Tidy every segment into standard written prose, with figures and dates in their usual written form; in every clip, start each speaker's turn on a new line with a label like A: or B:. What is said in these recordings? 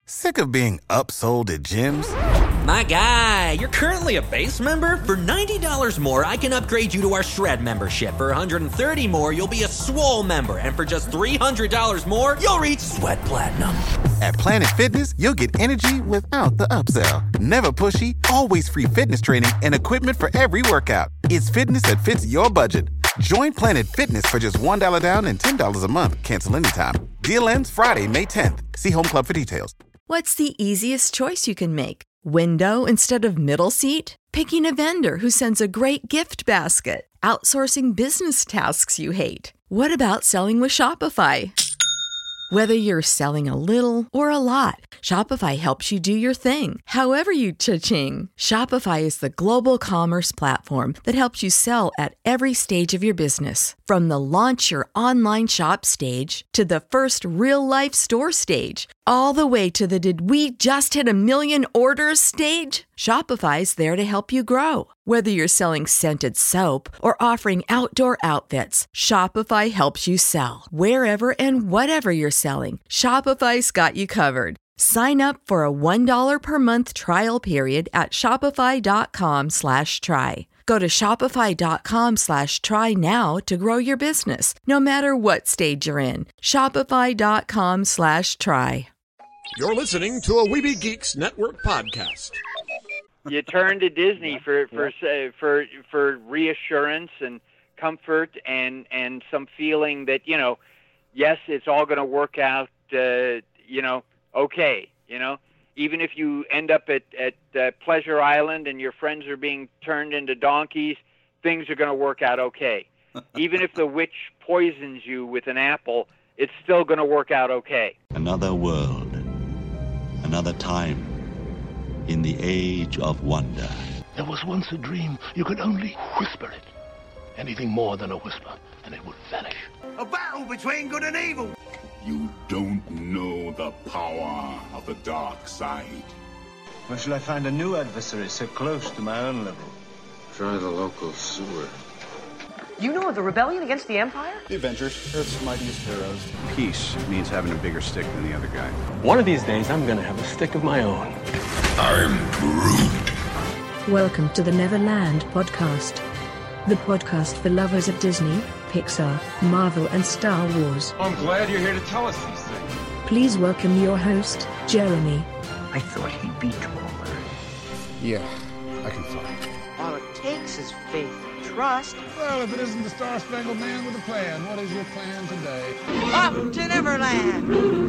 A: Sick of being upsold at gyms?
B: My guy, you're currently a base member? For $90 more, I can upgrade you to our Shred membership. For $130 more, you'll be a Swole member. And for just $300 more, you'll reach Sweat Platinum.
A: At Planet Fitness, you'll get energy without the upsell. Never pushy, always free fitness training and equipment for every workout. It's fitness that fits your budget. Join Planet Fitness for just $1 down and $10 a month. Cancel anytime. Deal ends Friday, May 10th. See Home Club for details.
C: What's the easiest choice you can make? Window instead of middle seat? Picking a vendor who sends a great gift basket? Outsourcing business tasks you hate? What about selling with Shopify? Whether you're selling a little or a lot, Shopify helps you do your thing, however you cha-ching. Shopify is the global commerce platform that helps you sell at every stage of your business. From the launch your online shop stage to the first real-life store stage, all the way to the did we just hit 1 million orders stage. Shopify's there to help you grow. Whether you're selling scented soap or offering outdoor outfits, Shopify helps you sell. Wherever and whatever you're selling, Shopify's got you covered. Sign up for a $1 per month trial period at shopify.com/try. Go to shopify.com/try now to grow your business, no matter what stage you're in. Shopify.com/try.
D: You're listening to a Weeby Geeks Network podcast.
E: You turn to Disney for reassurance and comfort and some feeling that, you know, yes, it's all going to work out, okay, even if you end up at Pleasure Island and your friends are being turned into donkeys, things are going to work out okay. Even if the witch poisons you with an apple, it's still going to work out okay.
F: Another world, another time. In the age of wonder.
G: There was once a dream. You could only whisper it. Anything more than a whisper, and it would vanish.
H: A battle between good and evil.
I: You don't know the power of the dark side.
J: Where shall I find a new adversary so close to my own level?
K: Try the local sewer.
L: You know of the rebellion against the Empire?
M: The Avengers, Earth's mightiest heroes. Peace means having a bigger stick than the other guy.
N: One of these days, I'm gonna have a stick of my own.
I: I'm Groot.
O: Welcome to the Neverland Podcast. The podcast for lovers of Disney, Pixar, Marvel, and Star Wars.
P: I'm glad you're here to tell us these things.
O: Please welcome your host, Jeremy.
Q: I thought he'd be taller.
M: Yeah, I can fly.
L: All it takes is faith and trust.
R: Well, if it isn't the Star-Spangled Man with a plan, what is your plan today?
L: Up to Neverland!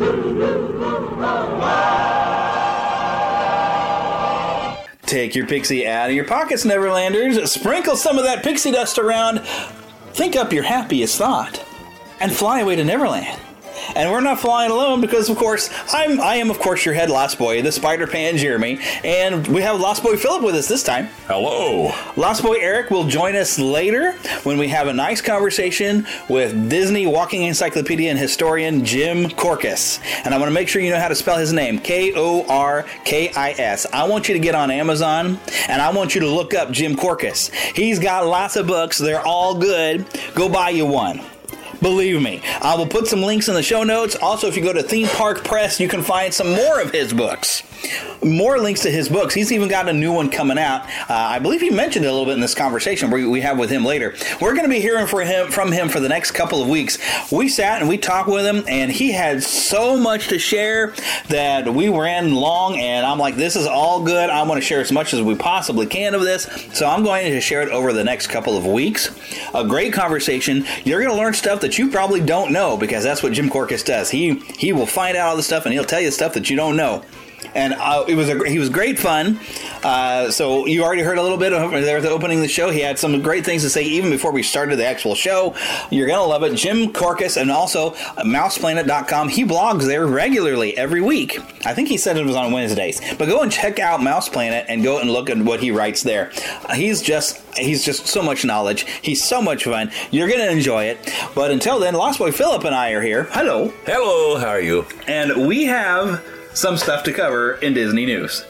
S: Take your pixie out of your pockets, Neverlanders. Sprinkle some of that pixie dust around. Think up your happiest thought. And fly away to Neverland. And we're not flying alone because, of course, I am, of course, your head Lost Boy, the Spider-Pan Jeremy. And we have Lost Boy Philip with us this time.
I: Hello.
S: Lost Boy Eric will join us later when we have a nice conversation with Disney walking encyclopedia and historian Jim Korkis. And I want to make sure you know how to spell his name. Korkis. I want you to get on Amazon and I want you to look up Jim Korkis. He's got lots of books. They're all good. Go buy you one. Believe me. I will put some links in the show notes. Also, if you go to Theme Park Press, you can find some more of his books. More links to his books. He's even got a new one coming out. I believe he mentioned it a little bit in this conversation we have with him later. We're going to be hearing from him for the next couple of weeks. We sat and we talked with him, and he had so much to share that we ran long, and I'm like, this is all good. I want to share as much as we possibly can of this, so I'm going to share it over the next couple of weeks. A great conversation. You're going to learn stuff that you probably don't know, because that's what Jim Korkis does. He will find out all the stuff, and he'll tell you stuff that you don't know. And he was great fun. So you already heard a little bit of there at the opening of the show. He had some great things to say even before we started the actual show. You're going to love it. Jim Korkis, and also mouseplanet.com. He blogs there regularly every week. I think he said it was on Wednesdays. But go and check out Mouse Planet and go and look at what he writes there. He's just so much knowledge. He's so much fun. You're going to enjoy it. But until then, Lost Boy Philip and I are here. Hello.
T: Hello. How are you?
S: And we have some stuff to cover in Disney news.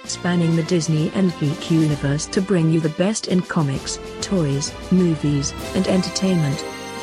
O: spanning the Disney and geek universe to bring you the best in comics, toys, movies, and entertainment.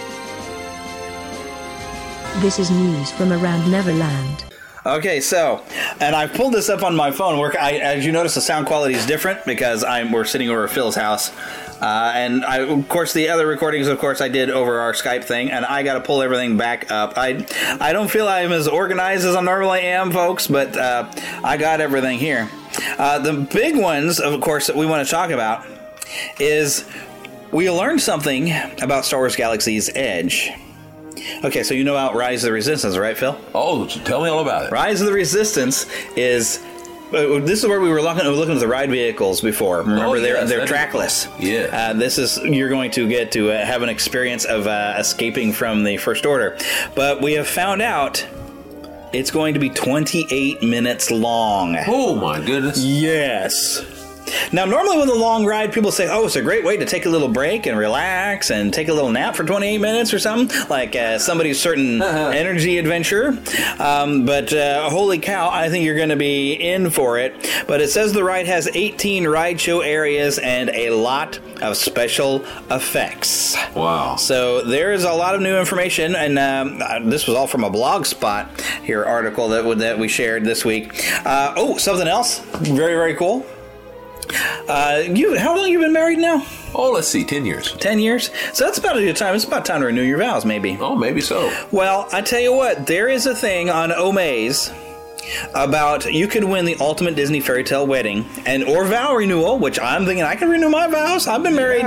O: This is news from around Neverland.
S: Okay, so, and I pulled this up on my phone. As you notice, the sound quality is different because we're sitting over at Phil's house. And of course, the other recordings, I did over our Skype thing, and I got to pull everything back up. I don't feel I'm as organized as I normally am, folks, but I got everything here. The big ones, of course, that we want to talk about is we learned something about Star Wars Galaxy's Edge. Okay, so you know about Rise of the Resistance, right, Phil?
T: Oh, tell me all about it.
S: Rise of the Resistance is... this is where we were looking at the ride vehicles before. Remember, they're trackless.
T: Cool. Yeah.
S: This is you're going to get to have an experience of escaping from the First Order. But we have found out it's going to be 28 minutes long.
T: Oh, my goodness.
S: Yes. Now, normally with a long ride, people say, oh, it's a great way to take a little break and relax and take a little nap for 28 minutes or something, like somebody's certain energy adventure. But holy cow, I think you're going to be in for it. But it says the ride has 18 ride show areas and a lot of special effects.
T: Wow.
S: So there is a lot of new information, and this was all from a Blogspot here article that we shared this week. Something else very, very cool. How long have you been married now?
T: Oh, let's see, 10 years.
S: 10 years? So that's about a good time. It's about time to renew your vows, maybe.
T: Oh, maybe so.
S: Well, I tell you what, there is a thing on Omaze about you could win the ultimate Disney fairy tale wedding or vow renewal, which I'm thinking I can renew my vows. I've been married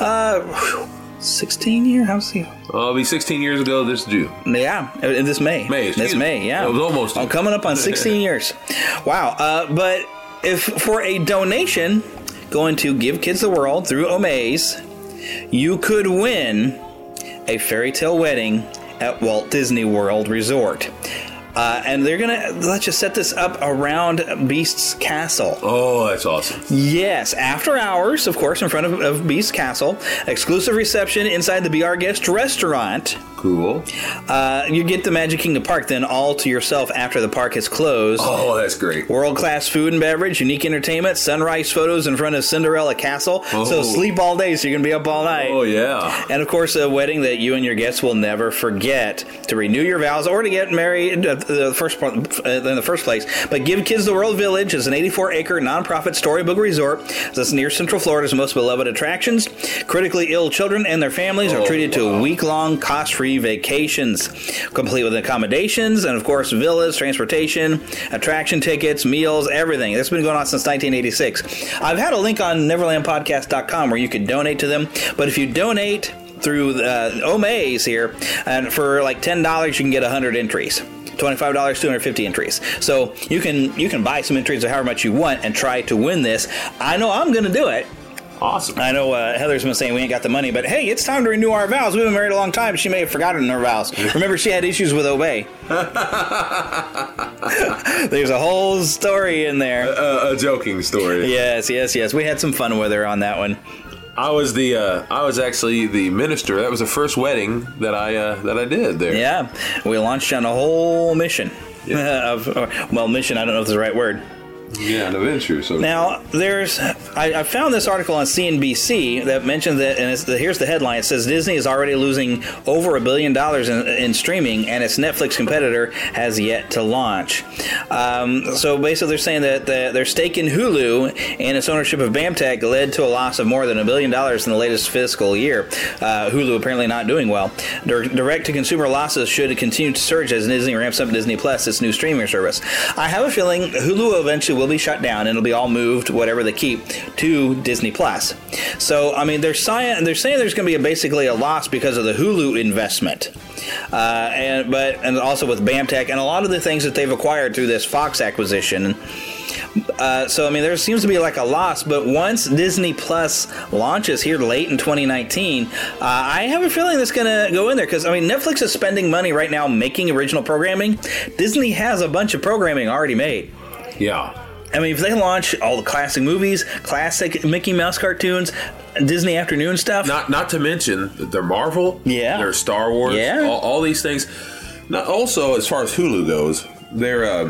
S: 16 years? How's it?
T: It'll be 16 years ago this June.
S: Yeah, this May. This May, yeah.
T: It was almost.
S: I'm coming up on 16 years. Wow. But if for a donation going to Give Kids the World through Omaze, you could win a fairy tale wedding at Walt Disney World Resort. And they're going to let you set this up around Beast's Castle.
T: Oh, that's awesome.
S: Yes. After hours, of course, in front of Beast's Castle. Exclusive reception inside the Be Our Guest restaurant.
T: Cool.
S: You get the Magic Kingdom Park then all to yourself after the park is closed.
T: Oh, that's great.
S: World-class food and beverage, unique entertainment, sunrise photos in front of Cinderella Castle. Oh. So sleep all day so you can be up all night.
T: Oh, yeah.
S: And, of course, a wedding that you and your guests will never forget to renew your vows or to get married in the first place. But Give Kids the World Village is an 84-acre nonprofit storybook resort that's near Central Florida's most beloved attractions. Critically ill children and their families are treated to week-long, cost-free vacations, complete with accommodations and, of course, villas, transportation, attraction tickets, meals, everything. This has been going on since 1986. I've had a link on NeverlandPodcast.com where you can donate to them, but if you donate through Omaze here, and for like $10, you can get 100 entries. $25, 250 entries. So you can buy some entries of however much you want and try to win this. I know I'm going to do it.
T: Awesome.
S: I know Heather's been saying we ain't got the money, but hey, it's time to renew our vows. We've been married a long time. She may have forgotten her vows. Remember, she had issues with Obey. There's a whole story in there.
T: A joking story.
S: Yes. We had some fun with her on that one.
T: I was actually the minister. That was the first wedding that I did there.
S: Yeah, we launched on a whole mission. Yeah. Mission. I don't know if that's the right word.
T: Yeah, an adventure. So
S: now I found this article on CNBC that mentions that, and here's the headline. It says Disney is already losing over $1 billion in streaming, and its Netflix competitor has yet to launch. So basically, they're saying that their stake in Hulu and its ownership of BAMTech led to a loss of more than $1 billion in the latest fiscal year. Hulu apparently not doing well. Direct-to-consumer losses should continue to surge as Disney ramps up Disney Plus, its new streaming service. I have a feeling Hulu eventually will be shut down and it'll be all moved, whatever they keep, to Disney Plus. So, I mean, they're saying there's going to be basically a loss because of the Hulu investment, and also with BAMTech and a lot of the things that they've acquired through this Fox acquisition. So, I mean, there seems to be like a loss, but once Disney Plus launches here late in 2019, I have a feeling that's going to go in there because, I mean, Netflix is spending money right now making original programming. Disney has a bunch of programming already made.
T: Yeah.
S: I mean, if they launch all the classic movies, classic Mickey Mouse cartoons, Disney Afternoon stuff.
T: Not to mention their Marvel, their Star Wars, all these things. Now, also, as far as Hulu goes,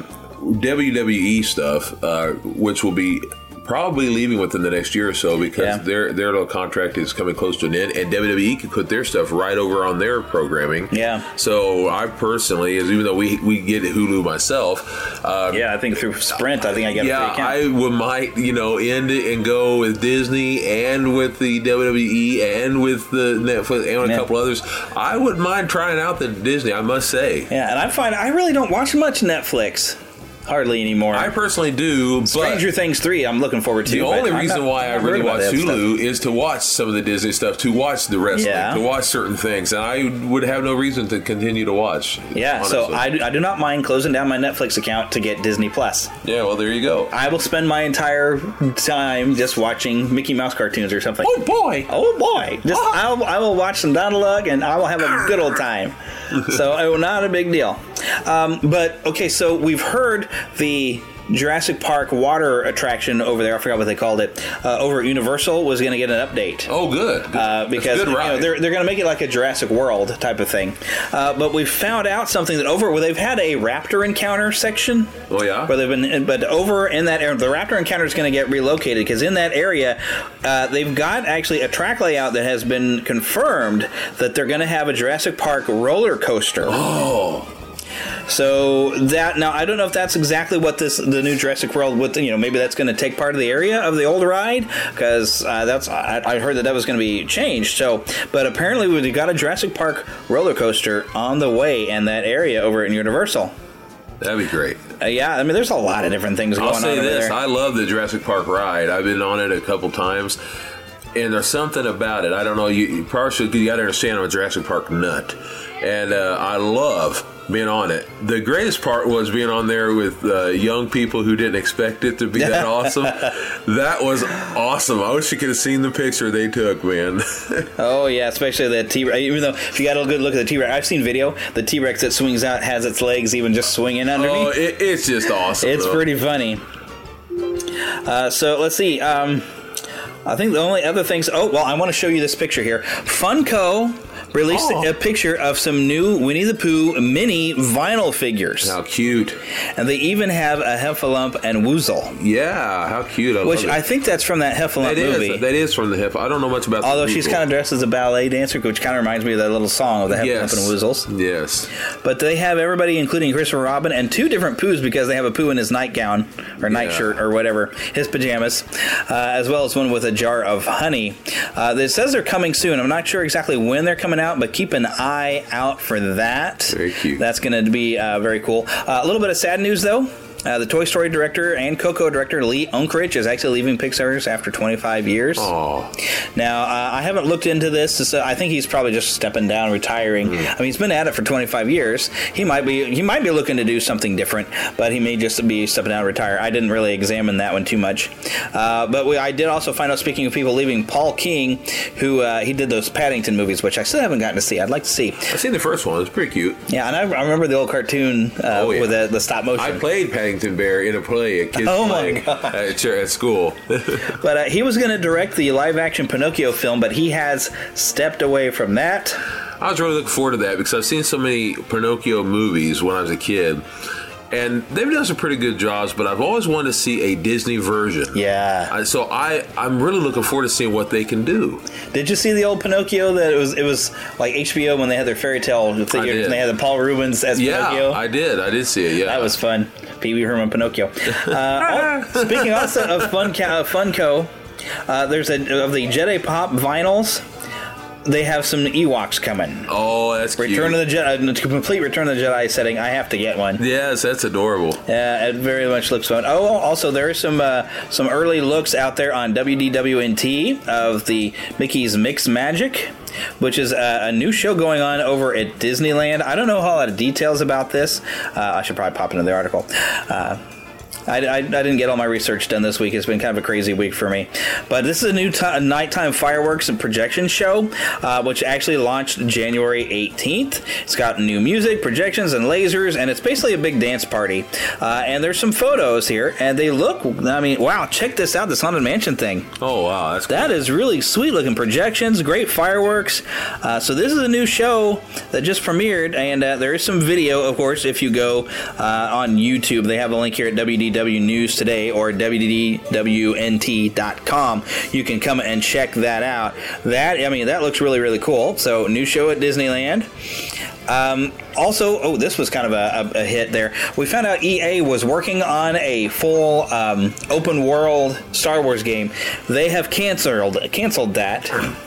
T: WWE stuff, which will be probably leaving within the next year or so because their little contract is coming close to an end, and WWE can put their stuff right over on their programming.
S: Yeah.
T: So I personally, even though we get Hulu myself,
S: I think through Sprint, I think I get a free account.
T: I might end it and go with Disney and with the WWE and with the Netflix and a couple others. I wouldn't mind trying out the Disney, I must say.
S: Yeah, and I find I really don't watch much Netflix. Hardly anymore.
T: I personally do, but
S: Stranger Things 3 I'm looking forward to.
T: The only reason why I really watch Hulu is to watch some of the Disney stuff, to watch the wrestling, to watch certain things, and I would have no reason to continue to watch.
S: Yeah, honestly. So I do not mind closing down my Netflix account to get Disney Plus.
T: Yeah, well, there you go.
S: I will spend my entire time just watching Mickey Mouse cartoons or something.
T: Oh boy!
S: I will watch some Donald and I will have a good old time. So not a big deal. But okay, so we've heard the Jurassic Park water attraction over there, I forgot what they called it, over at Universal was going to get an update.
T: Oh, good.
S: Because they're going to make it like a Jurassic World type of thing. But we found out something that over where they've had a raptor encounter section.
T: Oh, yeah?
S: Where they've been, but over in that area, the raptor encounter is going to get relocated because in that area, they've got actually a track layout that has been confirmed that they're going to have a Jurassic Park roller coaster.
T: Oh.
S: So that now I don't know if that's exactly what the new Jurassic World maybe that's going to take part of the area of the old ride because I heard that was going to be changed. So, but apparently we've got a Jurassic Park roller coaster on the way in that area over at Universal.
T: That'd be great.
S: Yeah, I mean, there's a lot of different things going on over there. I'll say this:
T: I love the Jurassic Park ride. I've been on it a couple times. And there's something about it. I don't know. You partially you got to understand I'm a Jurassic Park nut, and I love being on it. The greatest part was being on there with young people who didn't expect it to be that awesome. That was awesome. I wish you could have seen the picture they took, man.
S: Oh yeah, especially the T-Rex. Even though if you got a good look at the T-Rex, I've seen video. The T-Rex that swings out has its legs even just swinging underneath.
T: Oh, it's just awesome.
S: It's pretty funny. So let's see. I think the only other things... I want to show you this picture here. Funko released a picture of some new Winnie the Pooh mini vinyl figures.
T: How cute.
S: And they even have a Heffalump and Woozle.
T: Yeah, how cute.
S: I think that's from that Heffalump movie.
T: That is from the Heffalump. I don't know much about
S: Although she's kind of dressed as a ballet dancer, which kind of reminds me of that little song of the Heffalump and Woozles.
T: Yes.
S: But they have everybody, including Christopher Robin, and two different Poohs because they have a Pooh in his nightgown or nightshirt or whatever, his pajamas, as well as one with a jar of honey. It says they're coming soon. I'm not sure exactly when they're coming out, but keep an eye out for that.
T: Very cute.
S: That's going to be very cool. A little bit of sad news, though. The Toy Story director and Coco director Lee Unkrich is actually leaving Pixar after 25 years.
T: Aww.
S: Now, I haven't looked into this. I think he's probably just stepping down, retiring. I mean, he's been at it for 25 years. He might be looking to do something different, but he may just be stepping down, retire. I didn't really examine that one too much. But I did also find out, speaking of people leaving, Paul King, who he did those Paddington movies, which I still haven't gotten to see. I'd like to see.
T: I've seen the first one. It's pretty cute.
S: Yeah, and I remember the old cartoon with the stop motion.
T: I played Paddington Bear in a play, a kid's play at school.
S: But he was going to direct the live-action Pinocchio film, but he has stepped away from that.
T: I was really looking forward to that because I've seen so many Pinocchio movies when I was a kid. And they've done some pretty good jobs, but I've always wanted to see a Disney version.
S: Yeah.
T: So I'm really looking forward to seeing what they can do.
S: Did you see the old Pinocchio that it was like HBO when they had their fairy tale figures and they had the Paul Rubens as Pinocchio?
T: Yeah, I did see it, yeah.
S: That was fun. Pee Wee Herman Pinocchio. Speaking also of Funko, there's of the Jedi Pop vinyls. They have some Ewoks coming.
T: Oh, that's cute.
S: Return of the Jedi, complete Return of the Jedi setting. I have to get one.
T: Yes, that's adorable.
S: Yeah, it very much looks fun. Oh, also there are some early looks out there on WDWNT of the Mickey's Mix Magic, which is a new show going on over at Disneyland. I don't know a whole lot of details about this. I should probably pop into the article. I didn't get all my research done this week. It's been kind of a crazy week for me. But this is a new nighttime fireworks and projection show, which actually launched January 18th. It's got new music, projections, and lasers, and it's basically a big dance party. And there's some photos here, and they look, I mean, wow, check this out, this Haunted Mansion thing.
T: Oh, wow.
S: That is really sweet looking projections, great fireworks. So this is a new show that just premiered, and there is some video, of course, if you go on YouTube. They have a link here at WDW News Today or WDWNT.com. You can come and check that out. That looks really, really cool. So, new show at Disneyland. Also, this was kind of a hit there. We found out EA was working on a full open world Star Wars game. They have canceled that.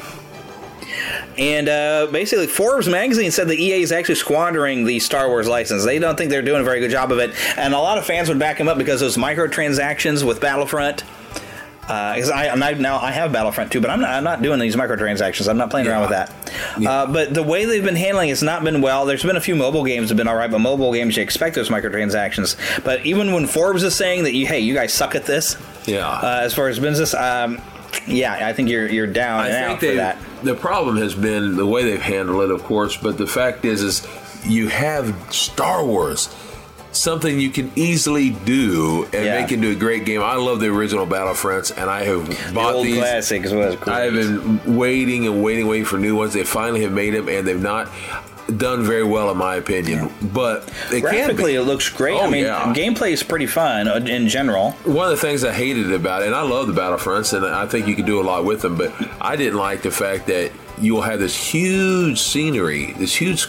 S: And basically, Forbes magazine said that EA is actually squandering the Star Wars license. They don't think they're doing a very good job of it. And a lot of fans would back them up because those microtransactions with Battlefront. Because I have Battlefront 2, but I'm not doing these microtransactions. I'm not playing around with that. Yeah. But the way they've been handling it's not been well. There's been a few mobile games that have been all right, but mobile games, you expect those microtransactions. But even when Forbes is saying that, you guys suck at this, as far as business, I think you're down and out for that.
T: The problem has been the way they've handled it, of course, but the fact is you have Star Wars, something you can easily do and make into a great game. I love the original Battlefronts, and I have bought these. The old
S: classics was great.
T: I have been waiting for new ones. They finally have made them, and they've not done very well in my opinion, but
S: graphically it looks great. Gameplay is pretty fun in general.
T: One of the things I hated about it, and I love the Battlefronts, and I think you can do a lot with them, but I didn't like the fact that you'll have this huge scenery, this huge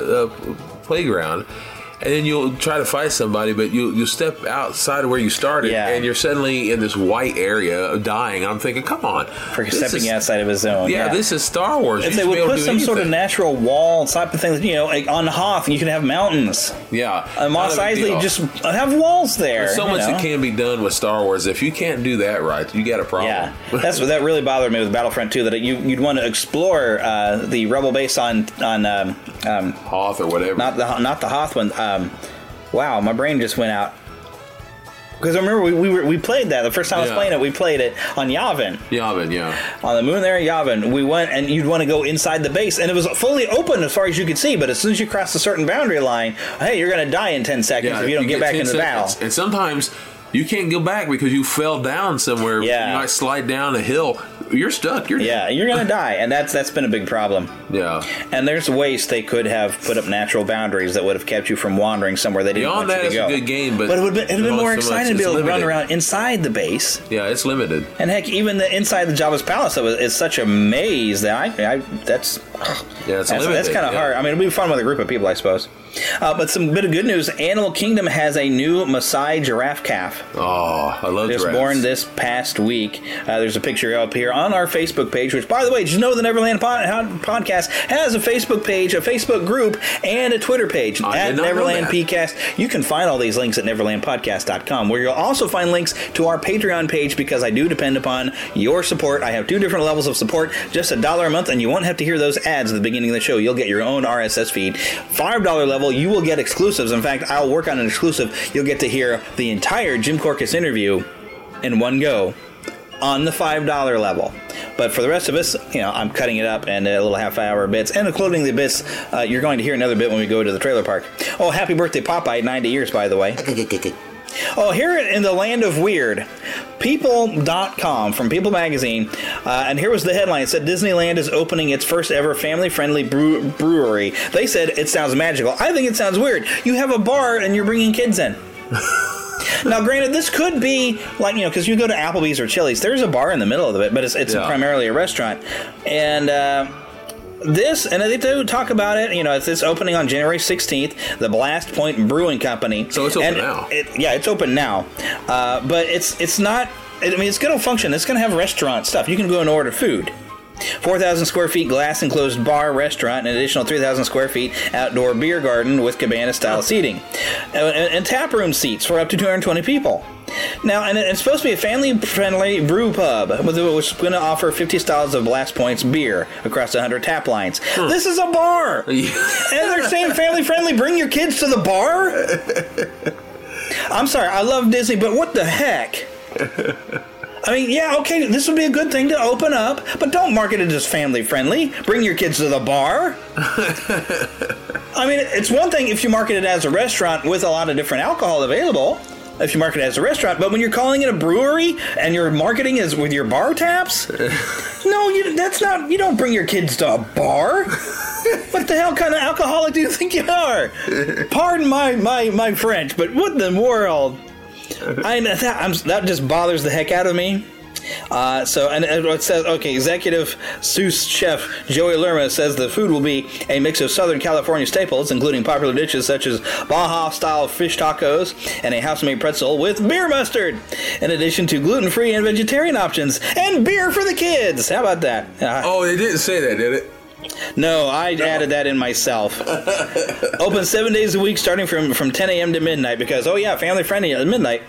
T: playground, and then you'll try to fight somebody, but you'll step outside of where you started, and you're suddenly in this white area of dying. I'm thinking, come on.
S: For stepping outside of his zone.
T: Yeah, this is Star Wars.
S: If they would put some sort of natural wall type of thing, like on Hoth, you can have mountains.
T: Yeah.
S: On Mos Eisley, just have walls there.
T: There's so much that can be done with Star Wars. If you can't do that right, you got a problem.
S: Yeah. That really bothered me with Battlefront 2, that you'd want to explore the Rebel base on
T: Hoth or whatever.
S: Not the Hoth one. Wow, my brain just went out. Because I remember we played that. The first time I was playing it, we played it on Yavin.
T: Yavin, yeah.
S: On the moon there at Yavin. We went, and you'd want to go inside the base, and it was fully open as far as you could see, but as soon as you cross a certain boundary line, hey, you're going to die in 10 seconds if you don't get back into the battle.
T: And sometimes you can't go back because you fell down somewhere.
S: Yeah.
T: You might slide down a hill. You're stuck. You're
S: going to die, and that's been a big problem.
T: Yeah.
S: And there's ways they could have put up natural boundaries that would have kept you from wandering somewhere they didn't want you to go.
T: Beyond that, it's a good game, but
S: it would have been more exciting to be able to run around inside the base.
T: Yeah, it's limited.
S: And heck, even the inside the Jabba's palace is such a maze that that's limited. That's kind of hard. I mean, it'll be fun with a group of people, I suppose. But some bit of good news: Animal Kingdom has a new Maasai giraffe calf.
T: Oh, I love giraffes.
S: Just born this past week. There's a picture up here on our Facebook page, which, by the way, did you know the Neverland Podcast has a Facebook page, a Facebook group, and a Twitter page at Neverland PCast. You can find all these links at neverlandpodcast.com, where you'll also find links to our Patreon page, because I do depend upon your support. I have 2 different levels of support, just $1 a month, and you won't have to hear those ads at the beginning of the show. You'll get your own RSS feed. $5 level, you will get exclusives. In fact, I'll work on an exclusive. You'll get to hear the entire Jim Korkis interview in one go on the $5 level. But for the rest of us, I'm cutting it up and little half-hour bits, and including the bits you're going to hear another bit when we go to the trailer park. Oh, happy birthday, Popeye, 90 years, by the way. Oh, here in the land of weird, People.com from People Magazine, and here was the headline. It said Disneyland is opening its first ever family-friendly brewery. They said it sounds magical. I think it sounds weird. You have a bar and you're bringing kids in. Now, granted, this could be like, because you go to Applebee's or Chili's, there's a bar in the middle of it, but it's primarily a restaurant. And they do talk about it, it's opening on January 16th, the Blast Point Brewing Company.
T: So it's open now.
S: It's open now. But it's not, it's going to function. It's going to have restaurant stuff. You can go and order food. 4,000 square feet glass enclosed bar restaurant, an additional 3,000 square feet outdoor beer garden with cabana style seating, and tap room seats for up to 220 people. Now, and it's supposed to be a family-friendly brew pub, which is going to offer 50 styles of Blast Point's beer across 100 tap lines. This is a bar! And they're saying family-friendly, bring your kids to the bar? I'm sorry, I love Disney, but what the heck? I mean, yeah, okay, this would be a good thing to open up, but don't market it as family friendly. Bring your kids to the bar. I mean, it's one thing if you market it as a restaurant with a lot of different alcohol available. If you market it as a restaurant, but when you're calling it a brewery and your marketing is with your bar taps, no, you don't bring your kids to a bar. What the hell kind of alcoholic do you think you are? Pardon my French, but what in the world? That just bothers the heck out of me. And it says, okay, executive sous chef Joey Lerma says the food will be a mix of Southern California staples, including popular dishes such as Baja-style fish tacos and a house-made pretzel with beer mustard, in addition to gluten-free and vegetarian options, and beer for the kids. How about that?
T: Oh, they didn't say that, did it?
S: No, I added that in myself. Open 7 days a week, starting from 10 a.m. to midnight, because, family friendly at midnight.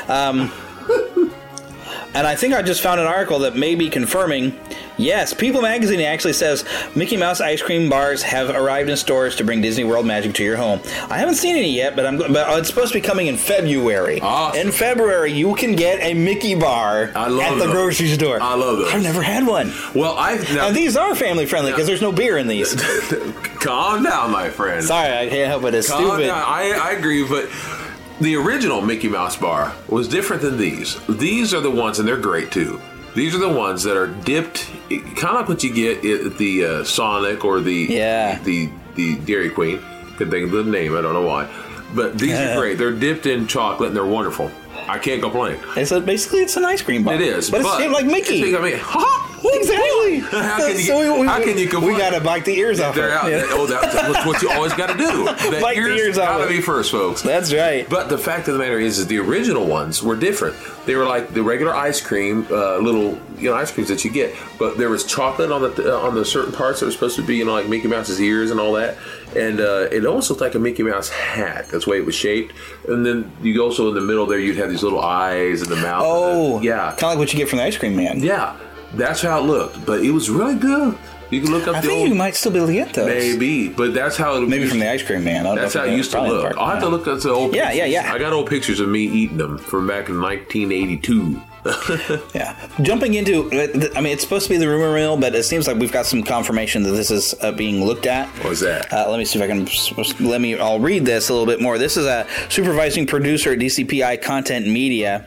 S: And I think I just found an article that may be confirming, yes, People Magazine actually says Mickey Mouse ice cream bars have arrived in stores to bring Disney World magic to your home. I haven't seen any yet, but it's supposed to be coming in February.
T: Awesome.
S: In February, you can get a Mickey bar at the grocery store.
T: I love those.
S: I've never had one.
T: Well,
S: and these are family friendly because there's no beer in these.
T: Calm down, my friend.
S: Sorry, I can't help it. It's stupid.
T: Down. I agree, but the original Mickey Mouse bar was different than these. These are the ones, and they're great too. These are the ones that are dipped, kind of like what you get at the Sonic or the Dairy Queen. Could think of the name, I don't know why. But these are great. They're dipped in chocolate, and they're wonderful. I can't complain.
S: Basically, it's an ice cream bar.
T: It is.
S: But it's shaped like Mickey. Exactly.
T: How can you complain?
S: We got to bite the ears off.
T: That's what you always got to do.
S: Bite the ears off.
T: Got to be first, folks.
S: That's right.
T: But the fact of the matter is the original ones were different. They were like the regular ice cream, little ice creams that you get. But there was chocolate on the certain parts that were supposed to be like Mickey Mouse's ears and all that. And it almost looked like a Mickey Mouse hat. That's the way it was shaped. And then you also in the middle there, you'd have these little eyes in the mouth.
S: Oh,
T: yeah.
S: Kind of like what you get from the ice cream man.
T: Yeah. That's how it looked, but it was really good. You can look up.
S: I think you might still be able to get those.
T: Maybe, but that's how it.
S: Maybe from the ice cream man.
T: That's how it used to look. I'll have to look at the old.
S: Yeah,
T: pictures.
S: yeah.
T: I got old pictures of me eating them from back in 1982.
S: Yeah. Jumping into, it's supposed to be the rumor mill, but it seems like we've got some confirmation that this is being looked at.
T: What's that?
S: Let me see if I can. I'll read this a little bit more. This is a supervising producer at DCPI Content Media.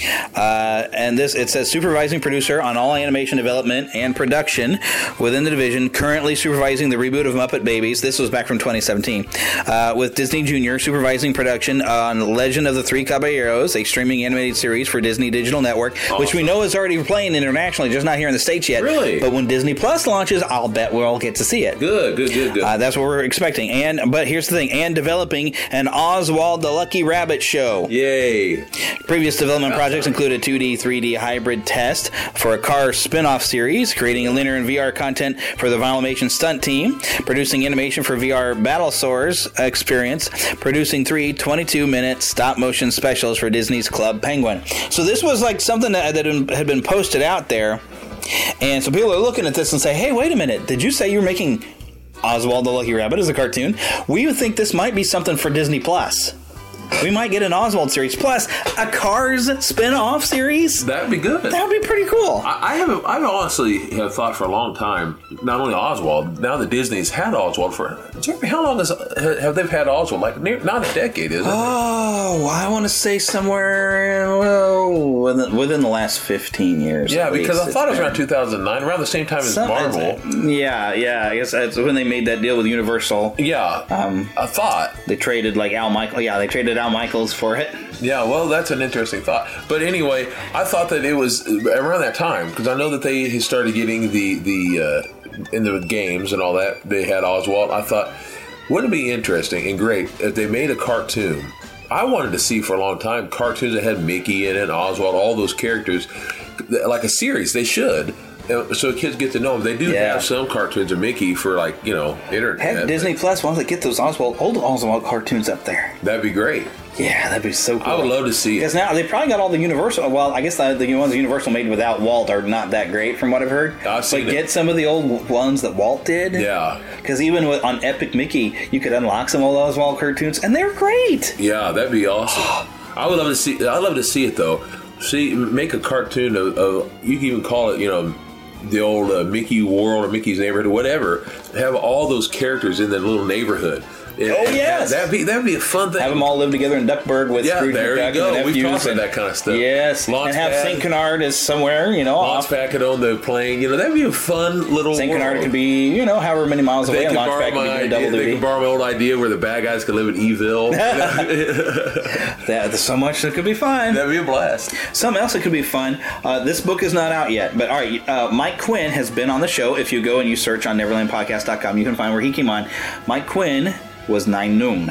S: And it says supervising producer on all animation development and production within the division, currently supervising the reboot of Muppet Babies. This was back from 2017. With Disney Junior supervising production on Legend of the Three Caballeros, a streaming animated series for Disney Digital Network, which we know is already playing internationally, just not here in the States yet.
T: Really?
S: But when Disney Plus launches, I'll bet we'll all get to see it.
T: Good.
S: That's what we're expecting. But here's the thing, and developing an Oswald the Lucky Rabbit show.
T: Yay.
S: Previous development projects include a 2D, 3D hybrid test for a Cars spin-off series, creating a linear and VR content for the Vinylmation stunt team, producing animation for VR Battlesaurs experience, producing 3 22-minute stop-motion specials for Disney's Club Penguin. So this was like something that had been posted out there, and so people are looking at this and say, hey, wait a minute, did you say you were making Oswald the Lucky Rabbit as a cartoon? We would think this might be something for Disney Plus. We might get an Oswald series plus a Cars spin-off series.
T: That'd be good.
S: That would be pretty cool.
T: I honestly have thought for a long time, not only Oswald, now that Disney's had Oswald for, how long have they had Oswald? Like not a decade, is it?
S: Oh, I want to say somewhere within the last 15 years.
T: Yeah, because I thought it was around 2009, around the same time as Marvel.
S: Yeah, I guess that's when they made that deal with Universal.
T: Yeah, I thought
S: they traded like Al Michaels. Yeah, they traded Al Michaels for it.
T: Yeah, well, that's an interesting thought. But anyway, I thought that it was around that time because I know that they started getting the in the games and all that. They had Oswald. I thought, wouldn't it be interesting and great if they made a cartoon? I wanted to see for a long time cartoons that had Mickey in it, Oswald, all those characters, like a series. They should. So kids get to know them. They do have some cartoons of Mickey for internet.
S: Heck, Disney Plus, why don't they get those old Oswald cartoons up there?
T: That'd be great.
S: Yeah, that'd be so cool.
T: I would love to see it.
S: Because now they probably got all the Universal. Well, I guess the ones Universal made without Walt are not that great, from what I've heard.
T: I've seen
S: get some of the old ones that Walt did.
T: Yeah.
S: Because even on Epic Mickey, you could unlock some of those Oswald cartoons, and they're great.
T: Yeah, that'd be awesome. I would love to see. I'd love to see it though. Make a cartoon of you can even call it, the old Mickey World or Mickey's Neighborhood or whatever. Have all those characters in that little neighborhood.
S: Yes,
T: that'd be a fun thing.
S: Have them all live together in Duckburg with Scrooge
T: there
S: McDuck
T: you go.
S: and the
T: We've
S: nephews
T: talked about that kind of stuff.
S: Yes, and have St. Canard as somewhere,
T: Launchpad could own the plane. That'd be a fun little.
S: St. Canard could be, however many miles away. And Launchpad could be doing double duty.
T: They could borrow my old idea where the bad guys could live in Eville.
S: There's so much that could be fun.
T: That'd be a blast.
S: Something else that could be fun. This book is not out yet, but all right. Mike Quinn has been on the show. If you go and you search on NeverlandPodcast.com, you can find where he came on. Mike Quinn was Nine Noon.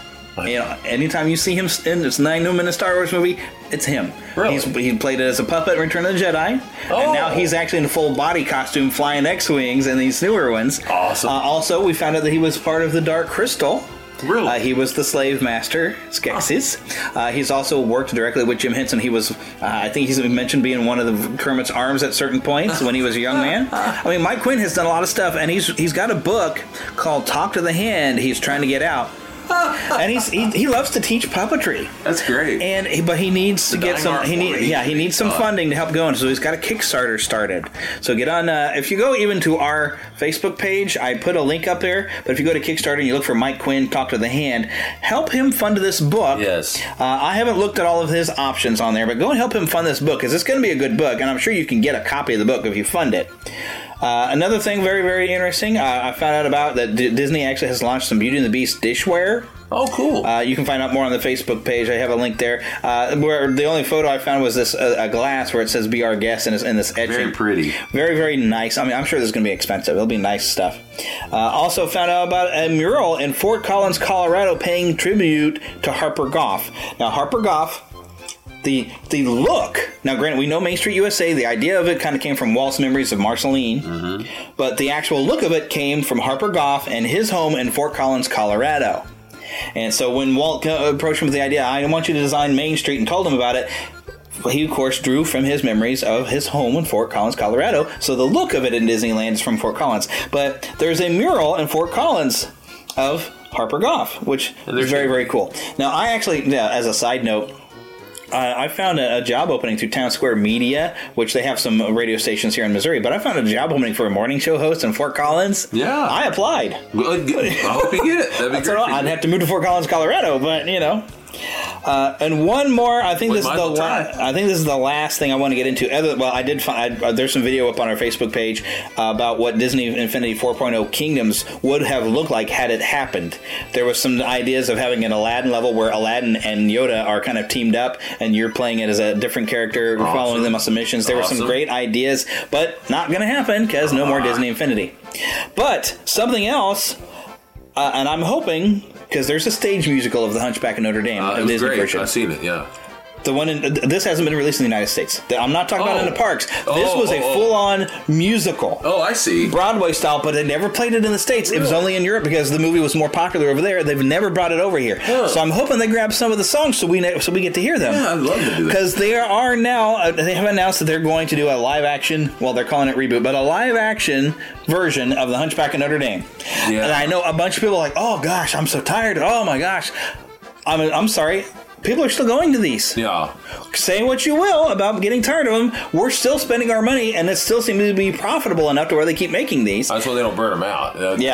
S: Anytime you see him in this Nine Noon in a Star Wars movie, it's him.
T: Really?
S: He played it as a puppet in Return of the Jedi, and now he's actually in a full body costume flying X-Wings in these newer ones.
T: Awesome.
S: Also, we found out that he was part of the Dark Crystal.
T: Really?
S: He was the slave master, Skeksis. He's also worked directly with Jim Henson. He was, I think he's mentioned being one of the Kermit's arms at certain points when he was a young man. I mean, Mike Quinn has done a lot of stuff, and he's got a book called Talk to the Hand he's trying to get out. And he loves to teach puppetry.
T: That's great.
S: But he needs to get some. He needs some funding to help going. So he's got a Kickstarter started. So get on. If you go even to our Facebook page, I put a link up there. But if you go to Kickstarter and you look for Mike Quinn, Talk to the Hand, help him fund this book.
T: Yes.
S: I haven't looked at all of his options on there, but go and help him fund this book because it's going to be a good book, and I'm sure you can get a copy of the book if you fund it. Another thing very, very interesting, I found out about that Disney actually has launched some Beauty and the Beast dishware.
T: Oh, cool.
S: You can find out more on the Facebook page. I have a link there. Where the only photo I found was this a glass where it says "Be Our Guest" in this etching.
T: Very pretty.
S: Very, very nice. I mean, I'm sure this is going to be expensive. It'll be nice stuff. Also found out about a mural in Fort Collins, Colorado, paying tribute to Harper Goff. Now, Harper Goff... The look, now granted, we know Main Street USA, the idea of it kind of came from Walt's Memories of Marceline, but the actual look of it came from Harper Goff and his home in Fort Collins, Colorado. And so when Walt approached him with the idea, I want you to design Main Street, and told him about it, he, of course, drew from his memories of his home in Fort Collins, Colorado, so the look of it in Disneyland is from Fort Collins. But there's a mural in Fort Collins of Harper Goff, which is very, very cool. Now, I actually, as a side note, I found a job opening through Town Square Media, which they have some radio stations here in Missouri, but I found a job opening for a morning show host in Fort Collins.
T: Yeah.
S: I applied.
T: Well, I hope you get it. That'd be great.
S: I'd have to move to Fort Collins, Colorado, but, and one more, I think this is the last thing I want to get into. I did find there's some video up on our Facebook page about what Disney Infinity 4.0 Kingdoms would have looked like had it happened. There was some ideas of having an Aladdin level where Aladdin and Yoda are kind of teamed up, and you're playing it as a different character, following them on some missions. There were some great ideas, but not going to happen because no more Disney Infinity. But something else, and I'm hoping, because there's a stage musical of The Hunchback of Notre Dame,
T: a Disney
S: version.
T: I've seen it, yeah.
S: The one this hasn't been released in the United States. I'm not talking about in the parks. This was a full-on musical.
T: Oh, I see.
S: Broadway style, but they never played it in the States. Really? It was only in Europe because the movie was more popular over there. They've never brought it over here. Huh. So I'm hoping they grab some of the songs so we get to hear them.
T: Yeah, I'd love to do that.
S: Because they are now, they have announced that they're going to do a live-action, well, they're calling it reboot, but a live-action version of The Hunchback of Notre Dame. Yeah. And I know a bunch of people are like, oh, gosh, I'm so tired. Oh, my gosh. I'm sorry. People are still going to these.
T: Yeah.
S: Say what you will about getting tired of them. We're still spending our money, and it still seems to be profitable enough to where they keep making these.
T: That's why they don't burn them out.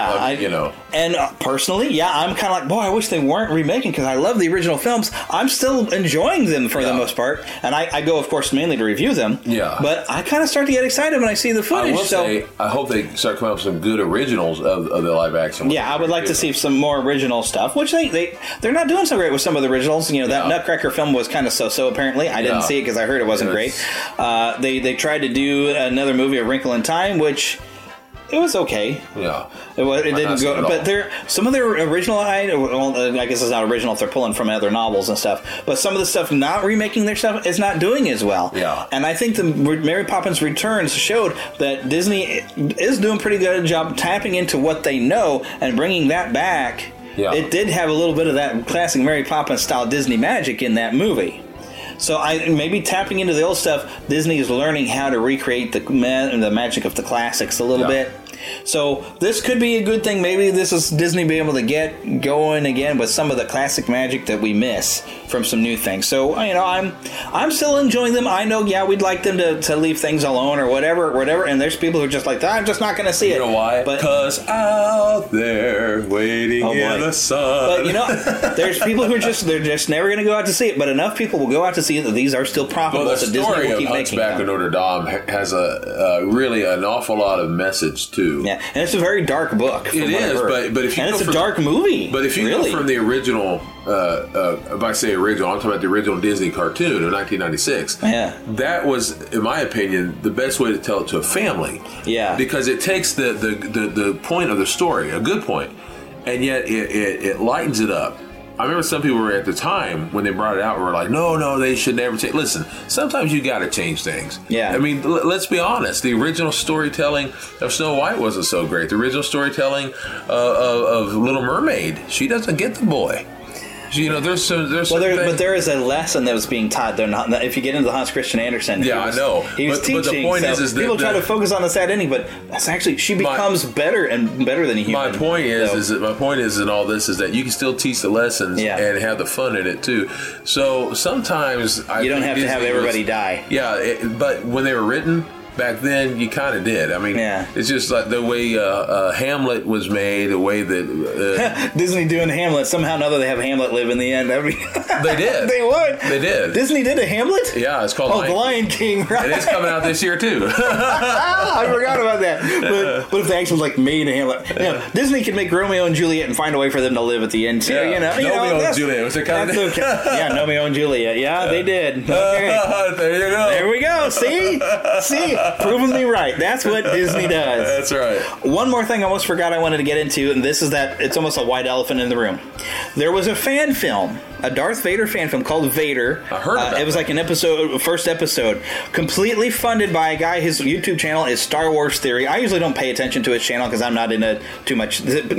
S: And personally, I'm kind of like, boy, I wish they weren't remaking because I love the original films. I'm still enjoying them for the most part, and I go, of course, mainly to review them.
T: Yeah.
S: But I kind of start to get excited when I see the footage.
T: I hope they start coming up with some good originals of the live action.
S: Yeah, I would like to see some more original stuff, which they're not doing so great with some of the originals. That Nutcracker film was kind of so apparently. I didn't see it because I heard it wasn't great. They tried to do another movie, A Wrinkle in Time, which it was okay.
T: Yeah,
S: it didn't go. But some of their original, I guess it's not original if they're pulling from other novels and stuff. But some of the stuff not remaking their stuff is not doing as well.
T: Yeah,
S: and I think the Mary Poppins Returns showed that Disney is doing a pretty good job tapping into what they know and bringing that back.
T: Yeah.
S: It did have a little bit of that classic Mary Poppins style Disney magic in that movie. So maybe tapping into the old stuff, Disney is learning how to recreate the magic of the classics a little bit. So this could be a good thing. Maybe this is Disney being able to get going again with some of the classic magic that we miss from some new things. So, I'm still enjoying them. I know, we'd like them to leave things alone or whatever. And there's people who are just like, I'm just not going to see it.
T: You know why? Because out there waiting in the sun.
S: But, there's people who they're just never going to go out to see it. But enough people will go out to see it that these are still profitable.
T: Well, the
S: Disney
T: story
S: will
T: of
S: keep making
T: Hunchback of Notre Dame has really an awful lot of message, too.
S: Yeah, and it's a very dark book.
T: It is, but if you
S: it's a dark movie.
T: But if you go from the original, if I say original, I'm talking about the original Disney cartoon of 1996.
S: Yeah,
T: that was, in my opinion, the best way to tell it to a family.
S: Yeah,
T: because it takes the point of the story, a good point, and yet it lightens it up. I remember some people were at the time when they brought it out were like, no, they should never change. Listen, sometimes you got to change things.
S: Yeah.
T: I mean, let's be honest. The original storytelling of Snow White wasn't so great. The original storytelling of Little Mermaid, she doesn't get the boy. There's
S: but there is a lesson that was being taught there. If you get into the Hans Christian Andersen,
T: I know
S: he was teaching.
T: But the point is
S: people try to focus on the sad ending, but that's actually she becomes better and better than a human.
T: My point is in all this is that you can still teach the lessons and have the fun in it too. So sometimes
S: you don't have to have everybody die.
T: Yeah, but when they were written back then, you kind of did. I mean, it's just like the way Hamlet was made, the way that
S: Disney doing Hamlet. Somehow or another, they have Hamlet live in the end.
T: They did.
S: They would.
T: They did.
S: Disney did a Hamlet?
T: Yeah, it's called
S: The Lion King. Right?
T: And it's coming out this year too.
S: I forgot about that. But if they actually made a Hamlet, Disney can make Romeo and Juliet and find a way for them to live at the end too.
T: Romeo and Juliet. Was it kind of
S: okay. Yeah, Romeo and Juliet. Yeah, they did. Okay.
T: There you go.
S: There we go. See. Proving me right. That's what Disney does.
T: That's right.
S: One more thing I almost forgot I wanted to get into, and this is that it's almost a white elephant in the room. There was a fan film, a Darth Vader fan film called Vader.
T: I heard about
S: it. Was like first episode, completely funded by a guy. His YouTube channel is Star Wars Theory. I usually don't pay attention to his channel because I'm not into too much.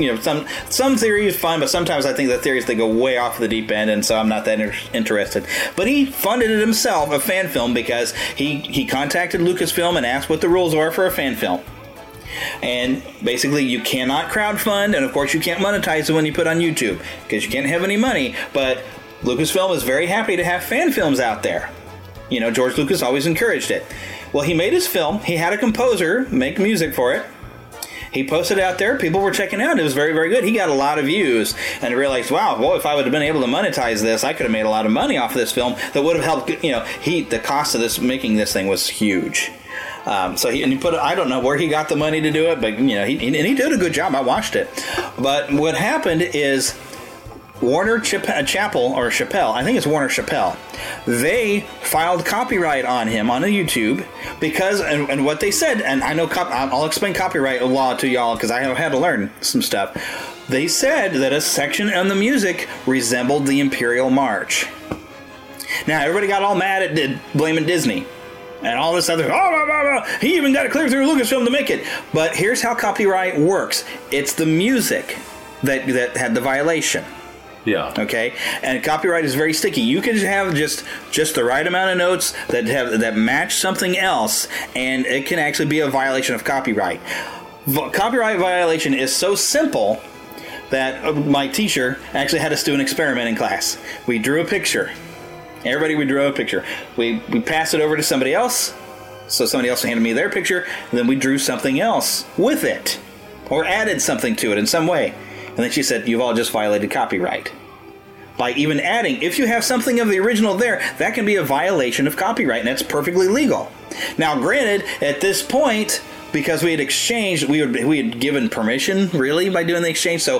S: Some theory is fun, but sometimes I think the theories they go way off the deep end, and so I'm not that interested. But he funded it himself, a fan film, because he contacted Lucasfilm and asked what the rules are for a fan film. And basically, you cannot crowdfund, and of course, you can't monetize it when you put on YouTube because you can't have any money. But Lucasfilm is very happy to have fan films out there. George Lucas always encouraged it. Well, he made his film. He had a composer make music for it. He posted it out there. People were checking it out. It was very, very good. He got a lot of views and realized, wow, well, if I would have been able to monetize this, I could have made a lot of money off of this film that would have helped. The cost of making this thing was huge. So he put. I don't know where he got the money to do it, but he did a good job. I watched it. But what happened is Warner Chappell, I think it's Warner Chappell, they filed copyright on him on a YouTube because, and what they said, and I know, I'll explain copyright law to y'all because I have had to learn some stuff. They said that a section on the music resembled the Imperial March. Now everybody got all mad at blaming Disney. And all this other, he even got it clear through Lucasfilm to make it. But here's how copyright works. It's the music that had the violation.
T: Yeah.
S: Okay? And copyright is very sticky. You can have just the right amount of notes that match something else, and it can actually be a violation of copyright. Copyright violation is so simple that my teacher actually had us do an experiment in class. We drew a picture. Everybody, we drew a picture. We passed it over to somebody else, so somebody else handed me their picture, and then we drew something else with it, or added something to it in some way. And then she said, you've all just violated copyright. By even adding, if you have something of the original there, that can be a violation of copyright, and that's perfectly legal. Now, granted, at this point, because we had exchanged, we had given permission, really, by doing the exchange. So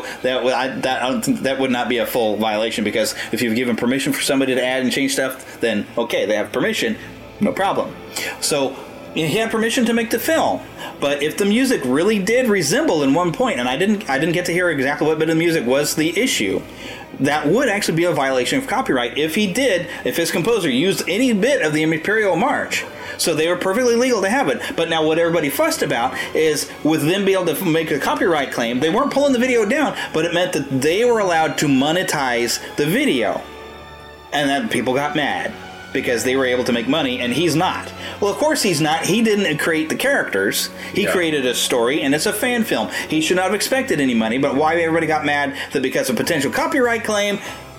S: that would not be a full violation, because if you've given permission for somebody to add and change stuff, then okay, they have permission, no problem. So he had permission to make the film. But if the music really did resemble in one point, and I didn't get to hear exactly what bit of the music was the issue, that would actually be a violation of copyright if his composer used any bit of the Imperial March. So they were perfectly legal to have it. But now what everybody fussed about is with them being able to make a copyright claim, they weren't pulling the video down, but it meant that they were allowed to monetize the video. And then people got mad. because they were able to make money, and he's not. Well, of course he's not. He didn't create the characters. He created a story, and it's a fan film. He should not have expected any money, but why everybody got mad that because of potential copyright claim,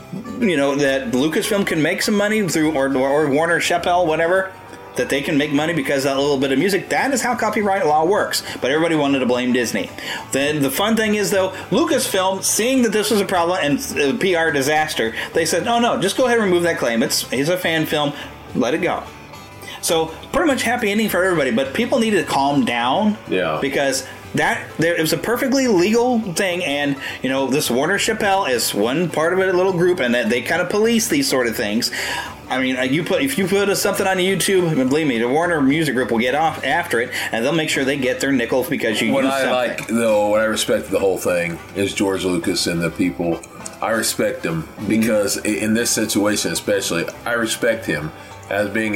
S: that Lucasfilm can make some money through, or Warner Chappell, whatever, that they can make money because of that little bit of music. That is how copyright law works. But everybody wanted to blame Disney. Then the fun thing is, though, Lucasfilm, seeing that this was a problem and a PR disaster, they said, "Oh no, just go ahead and remove that claim. It's a fan film. Let it go." So pretty much happy ending for everybody. But people needed to calm down.
T: Yeah.
S: Because it was a perfectly legal thing, and this Warner Chappell is one part of it, a little group, and that they kind of police these sort of things. I mean, if you put something on YouTube, believe me, the Warner Music Group will get off after it, and they'll make sure they get their nickels because you use something.
T: What I respect the whole thing is George Lucas and the people. I respect him because in this situation especially, I respect him as being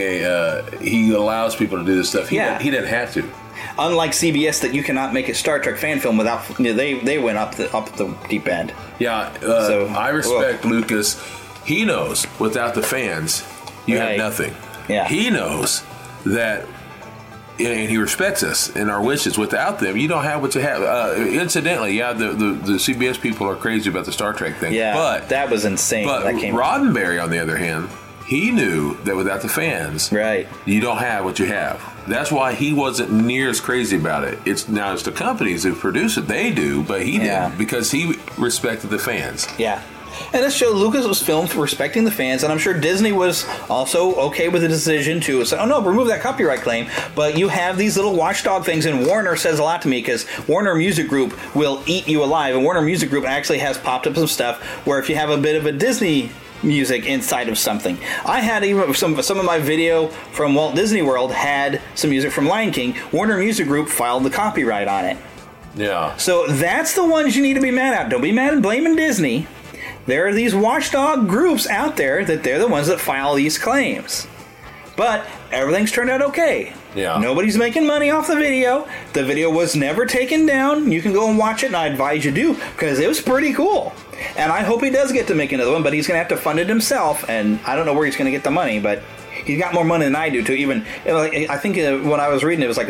T: he allows people to do this stuff. He didn't have to.
S: Unlike CBS, that you cannot make a Star Trek fan film without they went up the deep end.
T: Yeah, I respect Lucas. He knows without the fans, you have nothing.
S: Yeah.
T: He knows that, and he respects us and our wishes. Without them, you don't have what you have. Incidentally, the CBS people are crazy about the Star Trek thing.
S: Yeah, but that was insane.
T: But
S: that came
T: Roddenberry, on the other hand, he knew that without the fans, you don't have what you have. That's why he wasn't near as crazy about it. It's the companies who produce it, they do, but he didn't because he respected the fans.
S: Yeah. And this show, Lucas was filmed for respecting the fans, and I'm sure Disney was also okay with the decision to say, "Oh no, remove that copyright claim." But you have these little watchdog things, and Warner says a lot to me because Warner Music Group will eat you alive, and Warner Music Group actually has popped up some stuff where if you have a bit of a Disney music inside of something. I had even some of my video from Walt Disney World had some music from Lion King. Warner Music Group filed the copyright on it.
T: Yeah.
S: So that's the ones you need to be mad at. Don't be mad at blaming Disney. There are these watchdog groups out there that they're the ones that file these claims. But everything's turned out okay.
T: Yeah.
S: Nobody's making money off the video. The video was never taken down. You can go and watch it, and I advise you do, because it was pretty cool. And I hope he does get to make another one, but he's going to have to fund it himself, and I don't know where he's going to get the money, but he's got more money than I do, too. Even, I think when I was reading, it was like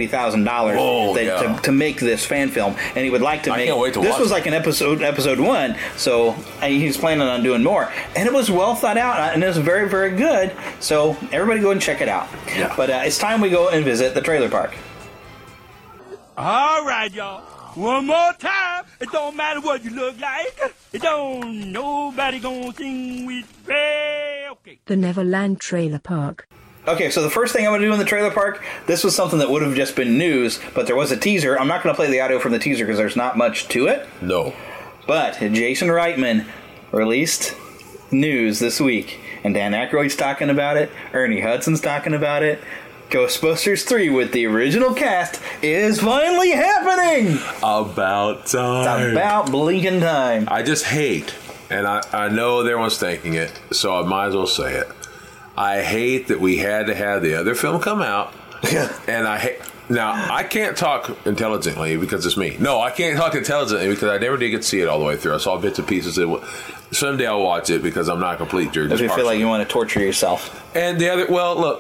S: $180,000 to make this fan film, and he would like to make...
T: I can't wait to watch
S: this was like an episode 1, so he's planning on doing more. And it was well thought out, and it was very, very good, so everybody go and check it out.
T: Yeah.
S: But it's time we go and visit the trailer park.
U: All right, y'all. One more time. It don't matter what you look like. It don't nobody gonna sing with me. Okay.
O: The Neverland Trailer Park.
S: Okay, so the first thing I'm going to do in the trailer park, this was something that would have just been news, but there was a teaser. I'm not going to play the audio from the teaser because there's not much to it.
T: No.
S: But Jason Reitman released news this week, and Dan Aykroyd's talking about it, Ernie Hudson's talking about it. Ghostbusters 3 with the original cast is finally happening!
T: About time.
S: It's about blinking time.
T: I just hate, and I know everyone's thinking it, so I might as well say it. I hate that we had to have the other film come out, and I hate... Now, I can't talk intelligently because it's me. No, I can't talk intelligently because I never did get to see it all the way through. I saw bits and pieces. Someday I'll watch it because I'm not a complete jerk.
S: Does you feel like you want to torture yourself?
T: And the other... Well, look,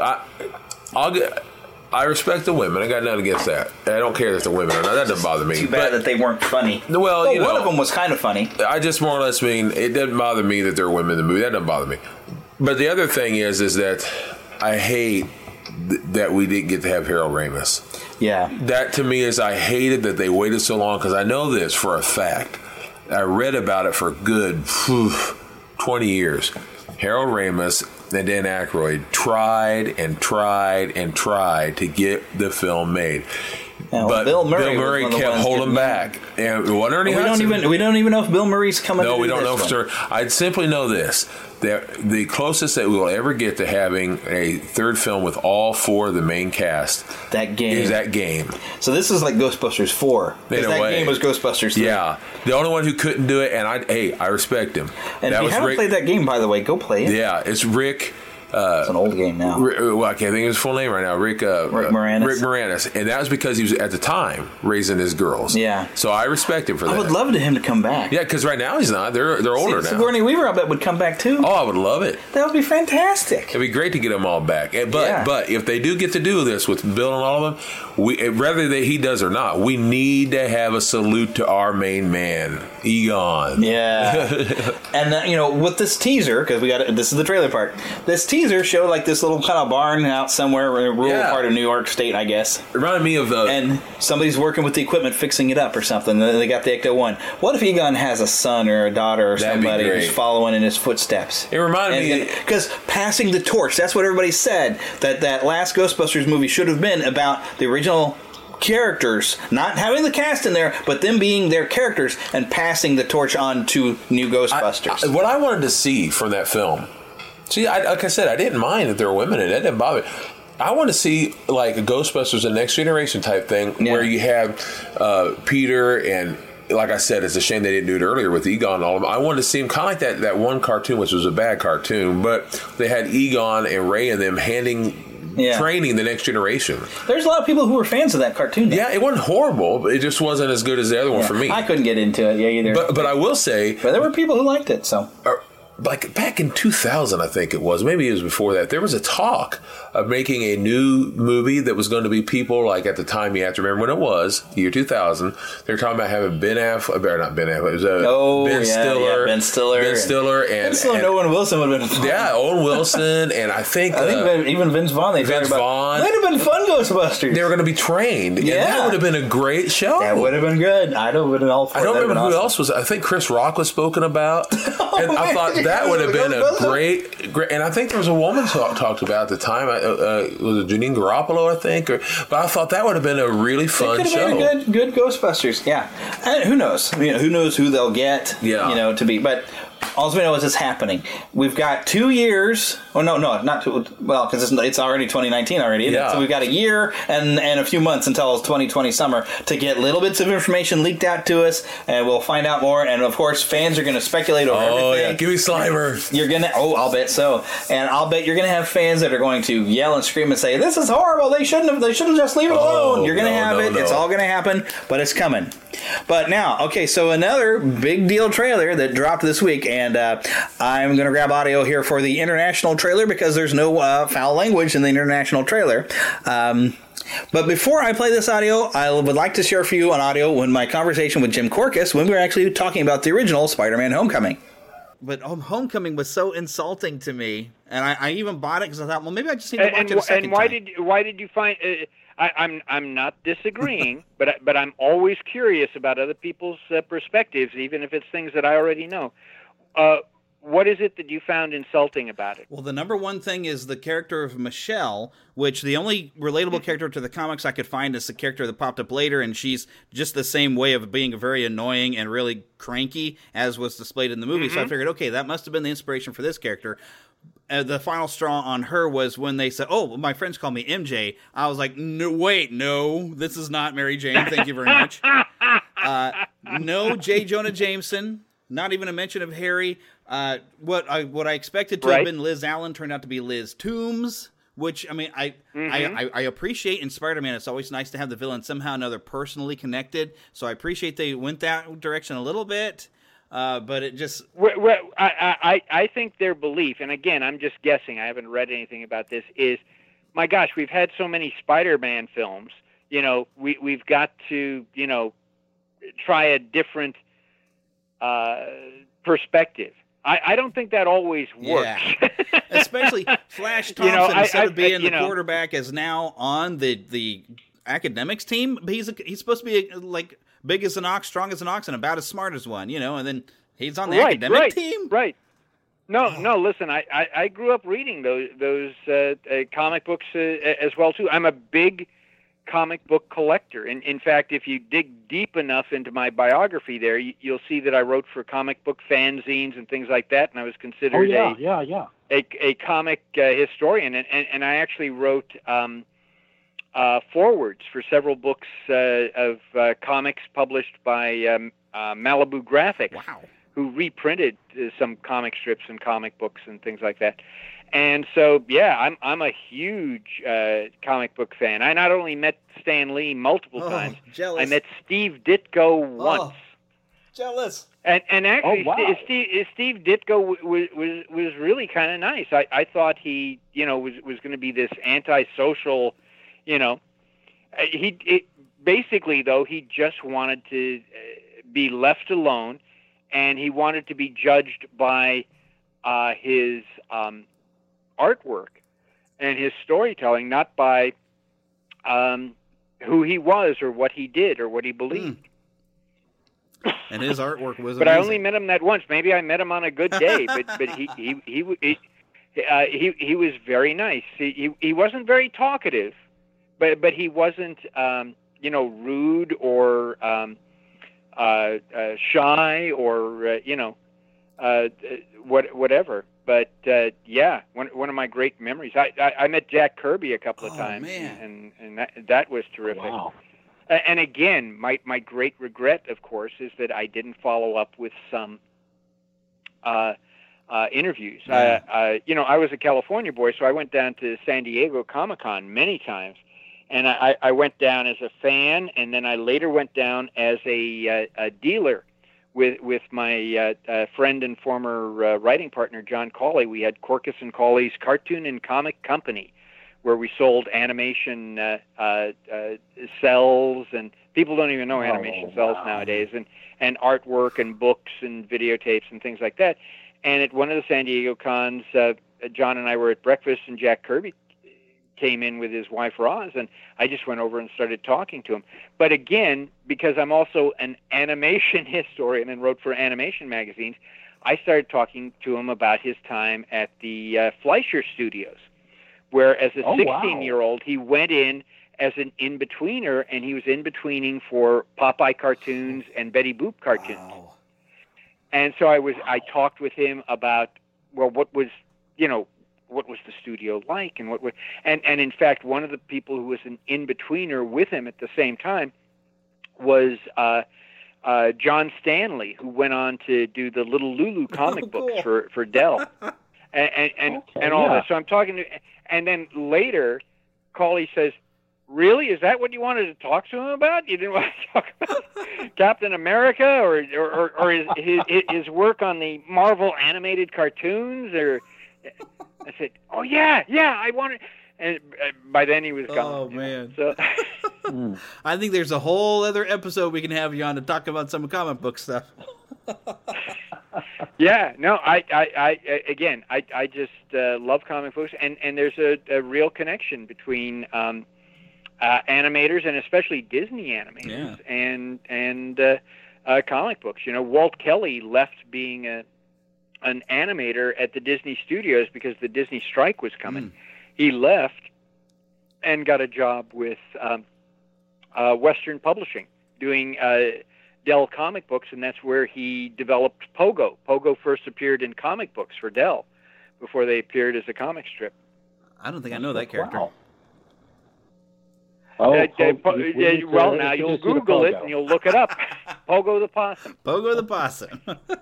T: I respect the women. I got nothing against that. I don't care if they're women or not. That doesn't bother me.
S: Too bad that they weren't funny.
T: Well,
S: one of them was kind of funny.
T: I just more or less mean it doesn't bother me that they're women in the movie. That doesn't bother me. But the other thing is that I hate that we didn't get to have Harold Ramis.
S: Yeah.
T: That to me is I hated that they waited so long because I know this for a fact. I read about it for a good 20 years. Harold Ramis and Dan Aykroyd tried to get the film made.
S: Yeah,
T: but
S: Bill Murray
T: kept holding back. And we
S: don't even know if Bill Murray's coming.
T: No, we don't know for sure. I simply know this: that the closest that we will ever get to having a third film with all four of the main cast is that game.
S: So this is like Ghostbusters 4. Because that game was Ghostbusters 3.
T: Yeah, the only one who couldn't do it, and I respect him.
S: And if you haven't played that game, by the way, go play it.
T: Yeah, it's Rick.
S: It's an old game now.
T: Well, I can't think of his full name right now. Rick Moranis. Rick Moranis. And that was because he was, at the time, raising his girls.
S: Yeah.
T: So I respect him for that.
S: I would love him to come back.
T: Yeah, because right now he's not. They're older now.
S: Sigourney Weaver, I bet, would come back too.
T: Oh, I would love it.
S: That would be fantastic.
T: It'd be great to get them all back. But if they do get to do this with Bill and all of them, whether he does or not, we need to have a salute to our main man, Egon.
S: Yeah. And, with this teaser, because this is the trailer part, this teaser showed like this little kind of barn out somewhere in a rural part of New York State, I guess.
T: It reminded me of
S: and somebody's working with the equipment, fixing it up or something. They got the Ecto-1. What if Egon has a son or a daughter or somebody who's following in his footsteps?
T: It reminded me...
S: Because passing the torch, that's what everybody said, that last Ghostbusters movie should have been about the original characters, not having the cast in there, but them being their characters and passing the torch on to new Ghostbusters.
T: What I wanted to see from that film... See, like I said, I didn't mind that there were women in it. That didn't bother me. I want to see like a Ghostbusters, a Next Generation type thing, where you have Peter and, like I said, it's a shame they didn't do it earlier with Egon and all of them. I wanted to see them kind of like that one cartoon, which was a bad cartoon, but they had Egon and Ray and them training the Next Generation.
S: There's a lot of people who were fans of that cartoon, though.
T: Yeah, it wasn't horrible, but it just wasn't as good as the other one for me.
S: I couldn't get into it either.
T: But I will say...
S: But there were people who liked it, so...
T: Like back in 2000, I think it was. Maybe it was before that. There was a talk of making a new movie that was going to be people like at the time. You have to remember when it was, year 2000. They were talking about having Ben Affleck, or not Ben Affleck. It was Ben Stiller.
S: Ben Stiller
T: and
S: Owen Wilson would have been fun.
T: Yeah, Owen Wilson, and I think
S: even Vince Vaughn. Vince Vaughn. That'd have been fun, Ghostbusters.
T: They were going to be trained. Yeah, and that would have been a great show.
S: That would have been good. I don't remember
T: who else was. I think Chris Rock was spoken about, and I thought that would have been a great, and I think there was a woman talked about at the time. Was it Janine Garoppolo, I think? But I thought that would have been a really fun show.
S: It could have been a good Ghostbusters, yeah. And who knows? Who knows who they'll get, to be. But all we know is it's happening. We've got 2 years. Oh, no, not 2. Well, because it's already 2019 already, isn't it? So we've got a year and a few months until 2020 summer to get little bits of information leaked out to us, and we'll find out more. And, of course, fans are going to speculate over everything. Oh, yeah.
T: Give me Slimer.
S: I'll bet so. And I'll bet you're going to have fans that are going to yell and scream and say, this is horrible. They shouldn't just leave it alone. You're going to have it. No. It's all going to happen, but it's coming. But now, okay, so another big deal trailer that dropped this week, and I'm going to grab audio here for the international trailer because there's no foul language in the international trailer. But before I play this audio, I would like to share for you an audio when my conversation with Jim Korkis when we were actually talking about the original Spider-Man Homecoming. But Homecoming was so insulting to me, and I even bought it because I thought, well, maybe I just need to watch it a second time.
E: And why did you find... I'm not disagreeing, but I'm always curious about other people's perspectives, even if it's things that I already know. What is it that you found insulting about it?
S: Well, the number one thing is the character of Michelle, which the only relatable character to the comics I could find is the character that popped up later, and she's just the same way of being very annoying and really cranky as was displayed in the movie. Mm-hmm. So I figured, okay, that must have been the inspiration for this character. The final straw on her was when they said, oh, my friends call me MJ. I was like, no, this is not Mary Jane. Thank you very much. No J. Jonah Jameson. Not even a mention of Harry. What I expected to have been Liz Allen turned out to be Liz Toombs, which, I mean, I appreciate in Spider-Man. It's always nice to have the villain somehow or another personally connected. So I appreciate they went that direction a little bit. But it just...
E: Well, I think their belief, and again, I'm just guessing, I haven't read anything about this, is, my gosh, we've had so many Spider-Man films, we've got to, try a different perspective. I don't think that always works. Yeah.
S: Especially Flash Thompson, instead of being the quarterback, is now on the academics team. He's supposed to be like... big as an ox, strong as an ox, and about as smart as one, and then he's on the academic team?
E: Right. No, listen, I grew up reading those comic books as well, too. I'm a big comic book collector. In fact, if you dig deep enough into my biography there, you'll see that I wrote for comic book fanzines and things like that, and I was considered a comic historian, and I actually wrote... forwards for several books of comics published by Malibu Graphics, who reprinted some comic strips and comic books and things like that. And so, yeah, I'm a huge comic book fan. I not only met Stan Lee multiple times,
S: jealous.
E: I met Steve Ditko once.
S: Jealous.
E: And actually, Steve Ditko was really kind of nice. I thought he, was going to be this antisocial, basically, though, he just wanted to be left alone, and he wanted to be judged by his artwork and his storytelling, not by who he was or what he did or what he believed.
S: And his artwork was
E: but
S: amazing.
E: I only met him that once. Maybe I met him on a good day, but he was very nice. He wasn't very talkative, but he wasn't rude or shy or whatever. But one of my great memories. I met Jack Kirby a couple of times, and that was terrific.
B: Wow.
E: And again, my great regret, of course, is that I didn't follow up with some interviews. I was a California boy, so I went down to San Diego Comic-Con many times, and I went down as a fan, and then I later went down as a dealer with my friend and former writing partner, John Cawley. We had Corcus and Cawley's Cartoon and Comic Company, where we sold animation cells, and people don't even know animation cells nowadays, and artwork and books and videotapes and things like that. And at one of the San Diego cons, John and I were at breakfast, and Jack Kirby came in with his wife Roz, and I just went over and started talking to him. But again, because I'm also an animation historian and wrote for animation magazines, I started talking to him about his time at the Fleischer Studios, where as a 16-year-old, he went in as an in-betweener, and he was in-betweening for Popeye cartoons and Betty Boop cartoons. Wow. And so I talked with him about, what was the studio like, and and in fact, one of the people who was an in-betweener with him at the same time was John Stanley, who went on to do the Little Lulu comic books for Dell. And all that. So I'm talking to, and then later, Cawley says, "Really? Is that what you wanted to talk to him about? You didn't want to talk about Captain America or his work on the Marvel animated cartoons?" Or I said, "Oh yeah, I wanted." And by then he was gone.
S: Oh man!
E: So
S: I think there's a whole other episode we can have you on to talk about some comic book stuff.
E: Yeah, no, I just love comic books, and there's a real connection between animators, and especially Disney animators, and comic books. Walt Kelly left being an animator at the Disney Studios because the Disney strike was coming. He left and got a job with Western Publishing, doing Dell comic books, and that's where he developed Pogo. Pogo first appeared in comic books for Dell before they appeared as a comic strip.
S: I don't think I know that character.
B: Wow.
E: Well, now you'll Google it and you'll look it up. Pogo the Possum.
S: Pogo the Possum.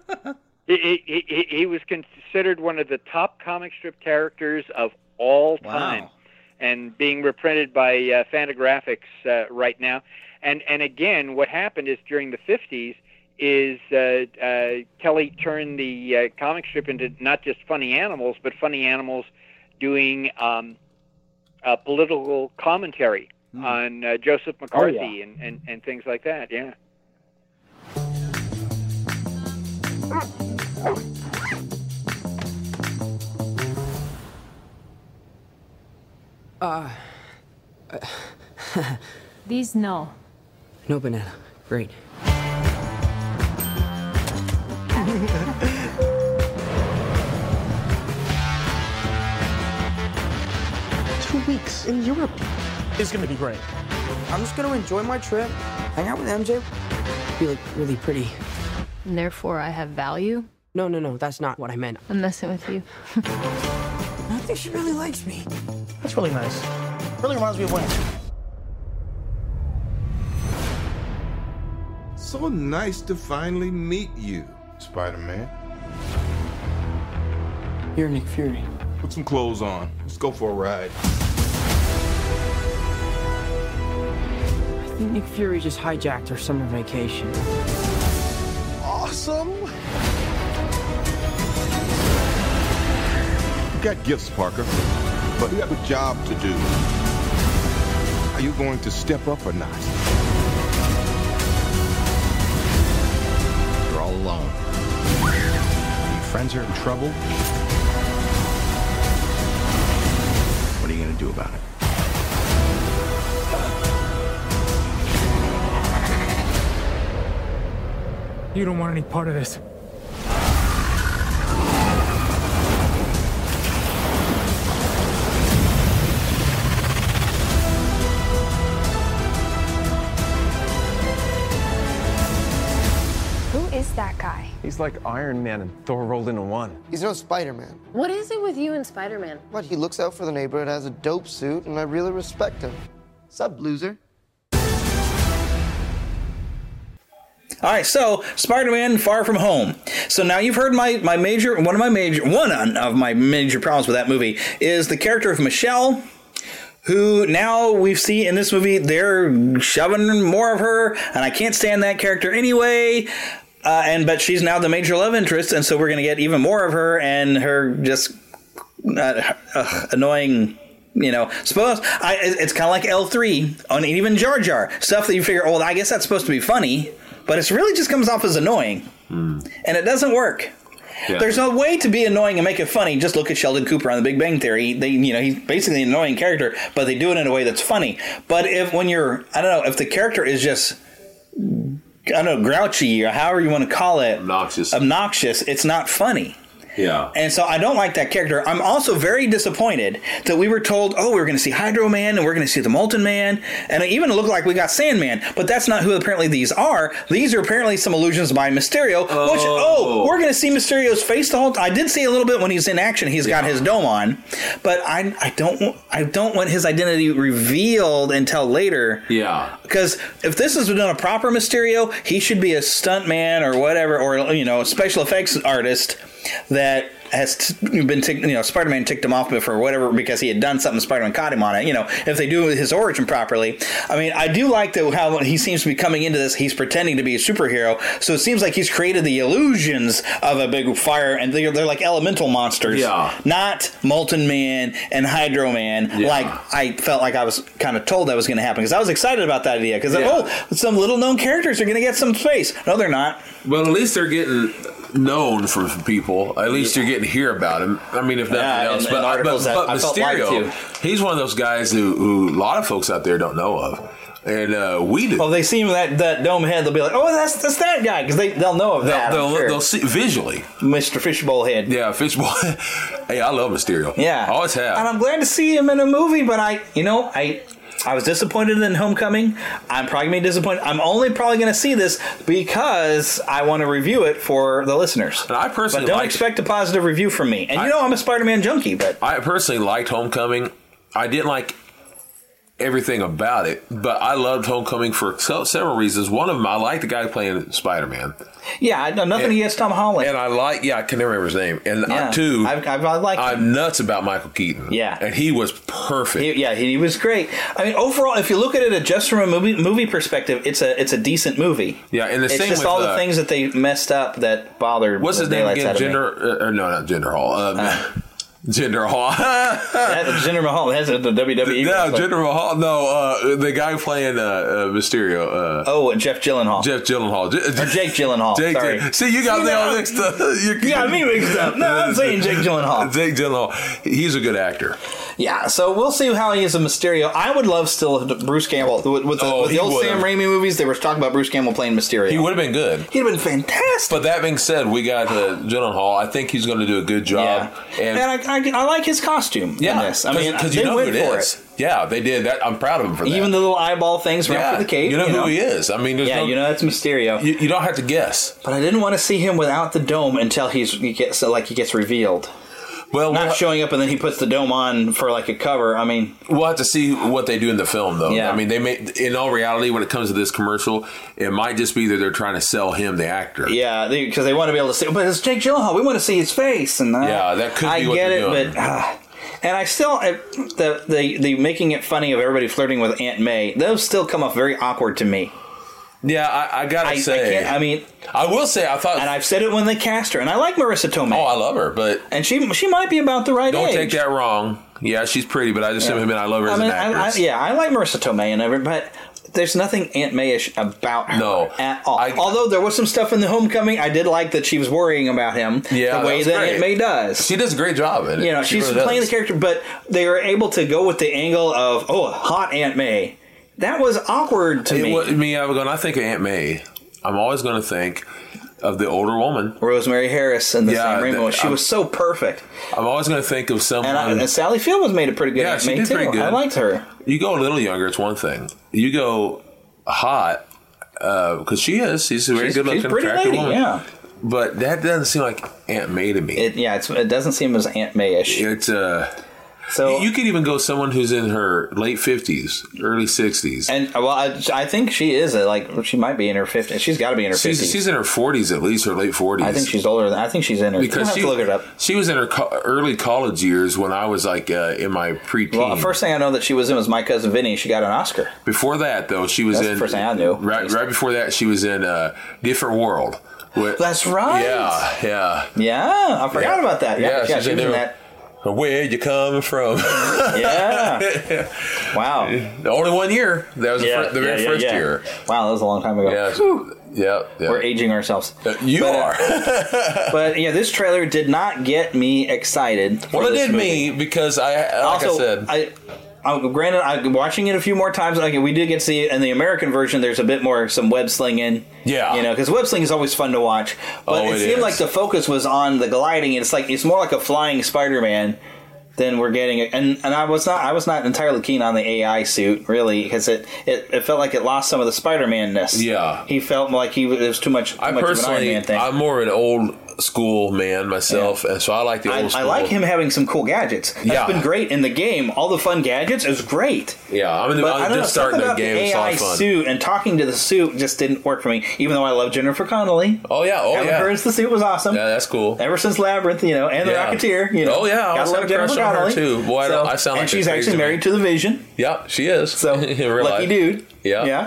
E: He was considered one of the top comic strip characters of all time, and being reprinted by Fantagraphics right now. And again, what happened is during the 50s is Kelly turned the comic strip into not just funny animals, but funny animals doing political commentary on Joseph McCarthy and things like that. Yeah.
V: These, no.
W: No banana. Great.
X: 2 weeks in Europe. It's gonna be great.
W: I'm just gonna enjoy my trip, hang out with MJ, be like really pretty.
V: And therefore I have value?
W: No, that's not what I meant.
V: I'm messing with you.
W: I think she really likes me.
X: That's really nice. Really reminds me of when.
Y: So nice to finally meet you, Spider-Man.
W: You're Nick Fury.
Y: Put some clothes on. Let's go for a ride.
W: I think Nick Fury just hijacked our summer vacation.
Y: Awesome! You got gifts, Parker, but you have a job to do. Are you going to step up or not? You're all alone. Your friends are in trouble. What are you going to do about it?
R: You don't want any part of this.
V: Who is that guy?
N: He's like Iron Man and Thor rolled into one.
X: He's no Spider-Man.
V: What is it with you and Spider-Man?
X: What, he looks out for the neighborhood, has a dope suit, and I really respect him. Sup, loser?
S: All right, so Spider-Man: Far From Home. So now you've heard one of my major problems with that movie is the character of Michelle, who now we see in this movie they're shoving more of her, and I can't stand that character anyway. But she's now the major love interest, and so we're going to get even more of her and her just annoying. It's kind of like L3 on even Jar Jar stuff that you figure, oh, I guess that's supposed to be funny. But it really just comes off as annoying. And it doesn't work. Yeah. There's no way to be annoying and make it funny. Just look at Sheldon Cooper on The Big Bang Theory. He's basically an annoying character, but they do it in a way that's funny. But if the character is just, grouchy or however you want to call it. Obnoxious, it's not funny.
T: Yeah.
S: And so I don't like that character. I'm also very disappointed that we were told, we were going to see Hydro Man and we're going to see the Molten Man. And it even looked like we got Sandman. But that's not who apparently these are. These are apparently some allusions by Mysterio. We're going to see Mysterio's face the whole time. I did see a little bit when he's in action. He's got his dome on. But I don't want his identity revealed until later.
T: Yeah.
S: Because if this has been a proper Mysterio, he should be a stunt man or whatever, or a special effects artist that has been Spider-Man ticked him off for whatever because he had done something. Spider-Man caught him on it. If they do his origin properly. I mean, I do like how he seems to be coming into this. He's pretending to be a superhero, so it seems like he's created the illusions of a big fire, and they're like elemental monsters, not Molten Man and Hydro Man. Like I felt like I was kind of told that was going to happen because I was excited about that idea because some little known characters are going to get some space. No, they're not.
T: Well, at least they're getting known for people. At least you're getting to hear about him. I mean, if nothing else. But Mysterio, he's one of those guys who a lot of folks out there don't know of. And we do.
S: Well, they see him that dome head, they'll be like, that's that guy, because they'll know of that.
T: They'll see visually.
S: Mr. Fishbowl Head.
T: Yeah, Fishbowl. Hey, I love Mysterio.
S: Yeah.
T: Always have.
S: And I'm glad to see him in a movie, but I was disappointed in Homecoming. I'm probably going to be disappointed. I'm only probably going to see this because I want to review it for the listeners.
T: And I personally
S: don't expect a positive review from me. And I'm a Spider-Man junkie, but
T: I personally liked Homecoming. I didn't like everything about it, but I loved Homecoming for several reasons. One of them, I like the guy playing Spider-Man.
S: Yeah, nothing against Tom Holland.
T: And I can never remember his name. And I'm nuts about Michael Keaton.
S: Yeah.
T: And he was perfect.
S: He was great. I mean, overall, if you look at it just from a movie perspective, it's a decent movie.
T: Yeah, and
S: it's just all the things that they messed up that bothered.
T: What's his name again? Not Jinder Hall. Jinder Mahal.
S: Jinder Mahal. That's the WWE.
T: No, Jinder Mahal. No, the guy playing Mysterio.
S: Jeff Gyllenhaal.
T: Jake
S: Gyllenhaal. Sorry.
T: See, you got me all mixed up.
S: You got me mixed up. No, I'm saying Jake Gyllenhaal.
T: Jake Gyllenhaal. He's a good actor.
S: Yeah, so we'll see how he is a Mysterio. I would love still Bruce Campbell. With the old Sam Raimi movies, they were talking about Bruce Campbell playing Mysterio.
T: He would have been good.
S: He'd have been fantastic.
T: But that being said, we got Gyllenhaal. I think he's going to do a good job.
S: Yeah. And I like his costume in this. I mean,
T: because you know who it is. Yeah, they did that. I'm proud of him for that.
S: Even the little eyeball things right for the cape.
T: You know who he is. I mean,
S: that's Mysterio.
T: You don't have to guess.
S: But I didn't want to see him without the dome until he gets revealed.
T: Well,
S: not showing up and then he puts the dome on for like a cover. I mean,
T: we'll have to see what they do in the film, though.
S: Yeah.
T: I mean, they may. In all reality, when it comes to this commercial, it might just be that they're trying to sell him, the actor.
S: Yeah, because they want to be able to see. But it's Jake Gyllenhaal. We want to see his face. And
T: yeah, that could be what they're doing.
S: I get it, but and I still the making it funny of everybody flirting with Aunt May. Those still come off very awkward to me.
T: Yeah, I gotta say. I will say, I thought...
S: And I've said it when they cast her, and I like Marissa Tomei.
T: Oh, I love her, but...
S: And she might be about the right age.
T: Don't take that wrong. Yeah, she's pretty, but I just mean I love her as an actress.
S: I like Marissa Tomei and everything, but there's nothing Aunt May-ish about her at all. Although there was some stuff in The Homecoming, I did like that she was worrying about him the way that Aunt May does.
T: She does a great job in it.
S: You know, she's really playing the character, but they were able to go with the angle of, hot Aunt May. That was awkward to me.
T: When I think of Aunt May, I'm always going to think of the older woman,
S: Rosemary Harris, in the same Rainbow. She was so perfect.
T: I'm always going to think of someone.
S: And Sally Field was made a pretty good Aunt May, too. Pretty good. I liked her.
T: You go a little younger, it's one thing. You go hot, because she's a very good-looking, attractive woman. Yeah. But that doesn't seem like Aunt May to me.
S: It doesn't seem as Aunt May-ish.
T: It's So you could even go someone who's in her late 50s, early 60s.
S: And I think she is she might be in her 50s. She's got to be in her 50s.
T: She's in her 40s at least, or late 40s.
S: I think she's older than. I think she's in her.
T: Because
S: she look it up.
T: She was in her early college years when I was in my preteen.
S: Well, the first thing I know that she was in was My Cousin Vinny. She got an Oscar.
T: Before that, though, she was
S: the first thing I knew.
T: Right before that, she was in Different World.
S: That's right.
T: Yeah.
S: I forgot about that. Yeah, she was in that.
T: Where you coming from?
S: Yeah. Wow.
T: Only 1 year. That was the very first year.
S: Wow, that was a long time ago.
T: Yeah.
S: We're aging ourselves.
T: You are.
S: But this trailer did not get me excited.
T: Well, it did me because
S: granted, I'm watching it a few more times. We did get to see it in the American version. There's a bit more some web slinging.
T: Yeah,
S: because web sling is always fun to watch. But it seemed like the focus was on the gliding. It's more like a flying Spider-Man than we're getting. And I was not entirely keen on the AI suit really, because it felt like it lost some of the Spider-Man-ness.
T: Yeah,
S: he felt like it was too much of an Iron Man thing.
T: I'm more an old school man myself, and so I like the old school.
S: I like him having some cool gadgets. That's been great in the game. All the fun gadgets is great.
T: Yeah, I'm just starting the game.
S: The AI suit and talking to the suit just didn't work for me. Even though I love Jennifer Connelly. Having her as the suit was awesome.
T: Yeah, that's cool.
S: Ever since Labyrinth, and the Rocketeer,
T: Oh yeah, I
S: love Jennifer Connelly
T: too. Boy, I sound like.
S: And she's actually married to the Vision.
T: Yeah, she is.
S: So lucky dude.
T: Yeah.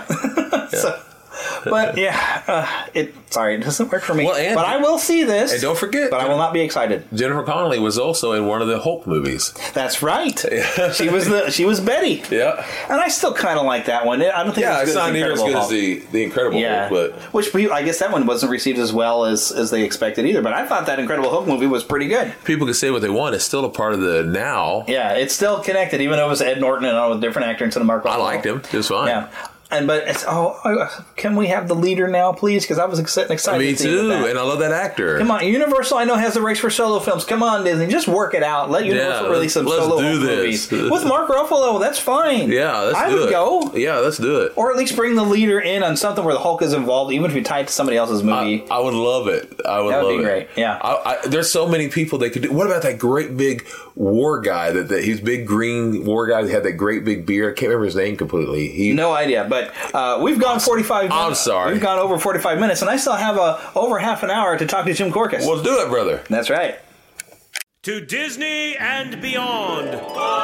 S: But it doesn't work for me.
T: Well,
S: but I will see this.
T: And don't forget,
S: but I will not be excited.
T: Jennifer Connelly was also in one of the Hulk movies.
S: That's right. She was Betty.
T: Yeah.
S: And I still kind of like that one. I don't think
T: it's not near as good as the Incredible Hulk, but
S: which I guess that one wasn't received as well as they expected either. But I thought that Incredible Hulk movie was pretty good.
T: People can say what they want. It's still a part of the now.
S: Yeah, it's still connected, even though it was Ed Norton and a different actor instead of Mark Ruffalo.
T: I liked him. It was fine.
S: Yeah. But it's can we have the leader now, please? Because I was excited.
T: Me too, and I love that actor.
S: Come on, Universal. I know has the race for solo films. Come on, Disney, just work it out. Let Universal release some solo movies with Mark Ruffalo. That's fine.
T: Yeah, I would go. Yeah, let's do it.
S: Or at least bring the leader in on something where the Hulk is involved, even if you tie it to somebody else's movie.
T: I would love it. That would be
S: great. Yeah,
T: there's so many people they could do. What about that great big war guy? That he's big green war guy that had that great big beard. I can't remember his name completely.
S: No idea, but we've gone 45 minutes.
T: I'm sorry.
S: We've gone over 45 minutes, and I still have over half an hour to talk to Jim Korkis.
T: Well, do it, brother.
S: That's right.
A: To Disney and beyond.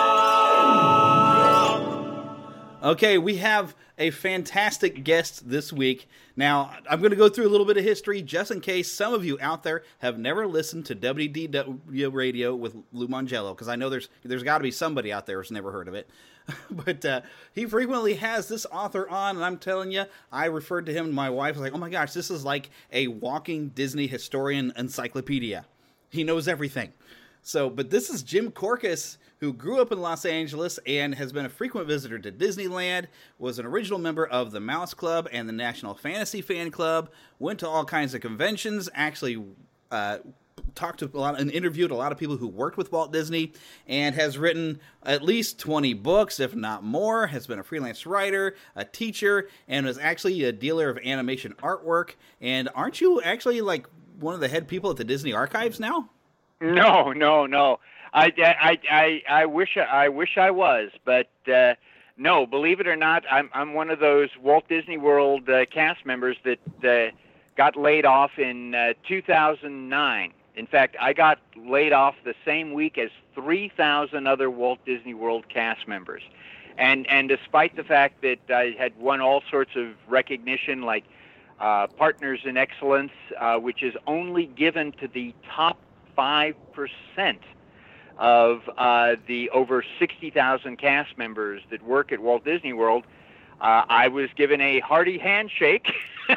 B: Okay, we have a fantastic guest this week. Now, I'm going to go through a little bit of history just in case some of you out there have never listened to WDW Radio with Lou Mongello, because I know there's got to be somebody out there who's never heard of it. But he frequently has this author on, and I'm telling you, I referred to him and my wife was like, oh my gosh, this is like a walking Disney historian encyclopedia. He knows everything. But this is Jim Korkis, who grew up in Los Angeles and has been a frequent visitor to Disneyland, was an original member of the Mouse Club and the National Fantasy Fan Club, went to all kinds of conventions, actually talked to a lot and interviewed a lot of people who worked with Walt Disney, and has written at least 20 books, if not more, has been a freelance writer, a teacher, and was actually a dealer of animation artwork. And aren't you actually like one of the head people at the Disney Archives now?
E: No. I wish I was, but no. Believe it or not, I'm one of those Walt Disney World cast members that got laid off in 2009. In fact, I got laid off the same week as 3,000 other Walt Disney World cast members. And despite the fact that I had won all sorts of recognition, like Partners in Excellence, which is only given to the top 5% of the over 60,000 cast members that work at Walt Disney World, I was given a hearty handshake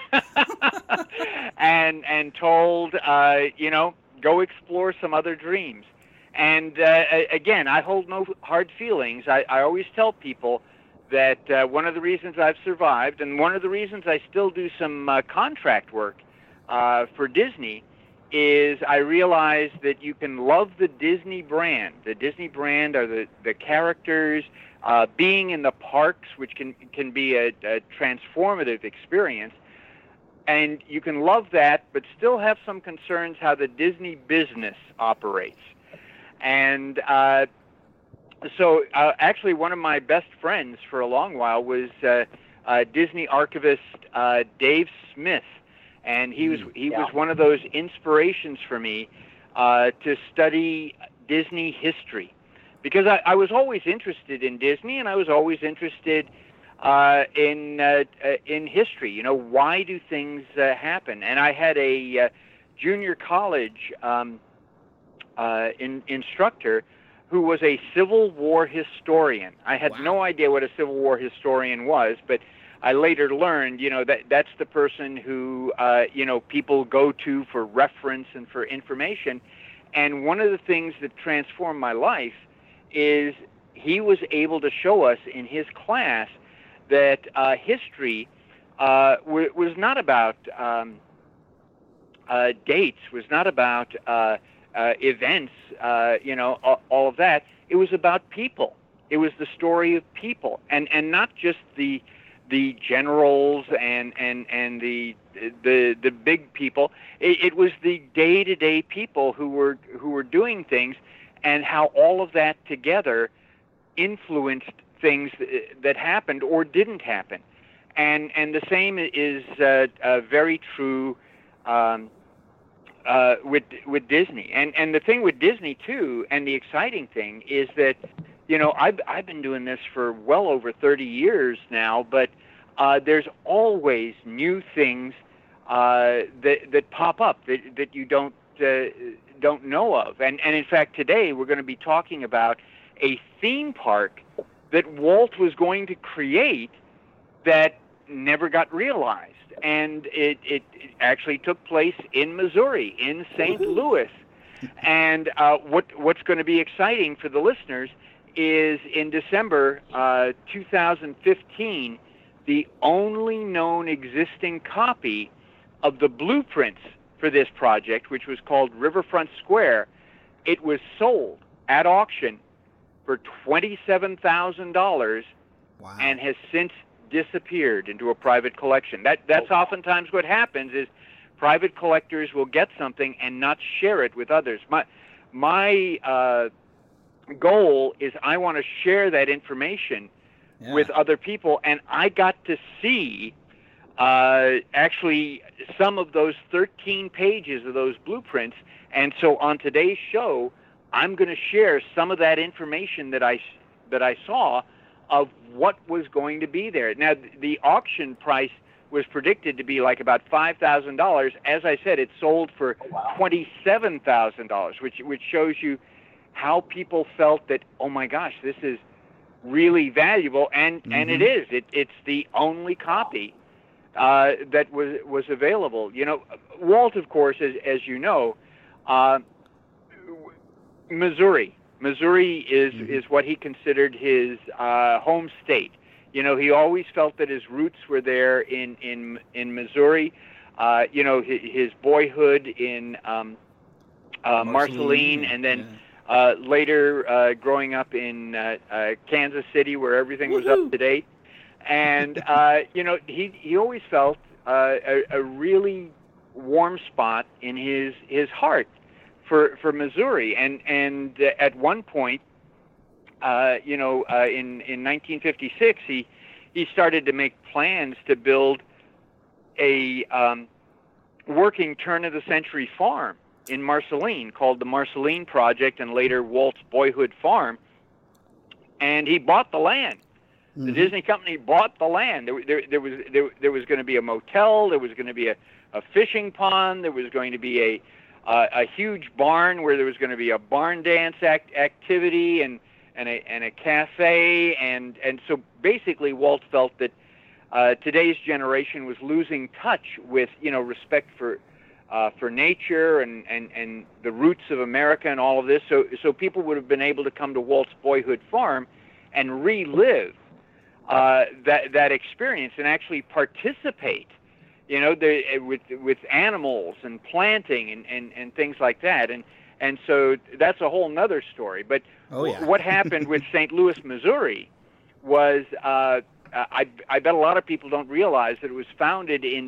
E: and told, go explore some other dreams. And again, I hold no hard feelings. I always tell people that one of the reasons I've survived, and one of the reasons I still do some contract work for Disney, is I realize that you can love the Disney brand. The Disney brand are the characters, being in the parks, which can be a transformative experience. And you can love that, but still have some concerns how the Disney business operates. And so actually one of my best friends for a long while was Disney archivist Dave Smith. And he was one of those inspirations for me to study Disney history, because I was always interested in Disney, and I was always interested in history. Why do things happen? And I had a junior college instructor who was a Civil War historian. I had no idea what a Civil War historian was, but I later learned, that's the person who, people go to for reference and for information. And one of the things that transformed my life is he was able to show us in his class that history was not about dates, was not about events, all of that. It was about people. It was the story of people, and not just the generals and the big people. It was the day-to-day people who were doing things, and how all of that together influenced things that happened or didn't happen. And the same is very true with Disney. And the thing with Disney too, and the exciting thing is that, I've been doing this for well over 30 years now, but there's always new things that pop up that you don't know of. And in fact, today we're going to be talking about a theme park that Walt was going to create that never got realized. And it actually took place in Missouri, in St. Louis. And what's going to be exciting for the listeners is in December 2015, the only known existing copy of the blueprints for this project, which was called Riverfront Square, it was sold at auction for $27,000 and has since disappeared into a private collection. That's oftentimes what happens is private collectors will get something and not share it with others. My goal is I want to share that information with other people, and I got to see actually some of those 13 pages of those blueprints, and so on today's show I'm going to share some of that information that I saw of what was going to be there. Now, the auction price was predicted to be like about $5,000. As I said, it sold for $27,000, which shows you how people felt that, oh my gosh, this is really valuable, and it is. It's the only copy that was available. Walt, of course, as you know, Missouri is what he considered his home state. He always felt that his roots were there in Missouri. His boyhood in Marceline, and then later growing up in Kansas City, where everything was up to date. And he always felt a really warm spot in his heart for Missouri. And at one point, in 1956, he started to make plans to build a working turn-of-the-century farm in Marceline called the Marceline Project, and later Walt's Boyhood Farm. And he bought the land. The Disney company bought the land. There was going to be a motel. There was going to be a fishing pond. There was going to be a huge barn where there was going to be a barn dance activity and a cafe. And so basically, Walt felt that today's generation was losing touch with respect for nature and the roots of America and all of this. So people would have been able to come to Walt's Boyhood Farm and relive that experience and actually participate, with animals and planting and things like that. And so that's a whole nother story. But what happened with St. Louis, Missouri was, I bet a lot of people don't realize that it was founded in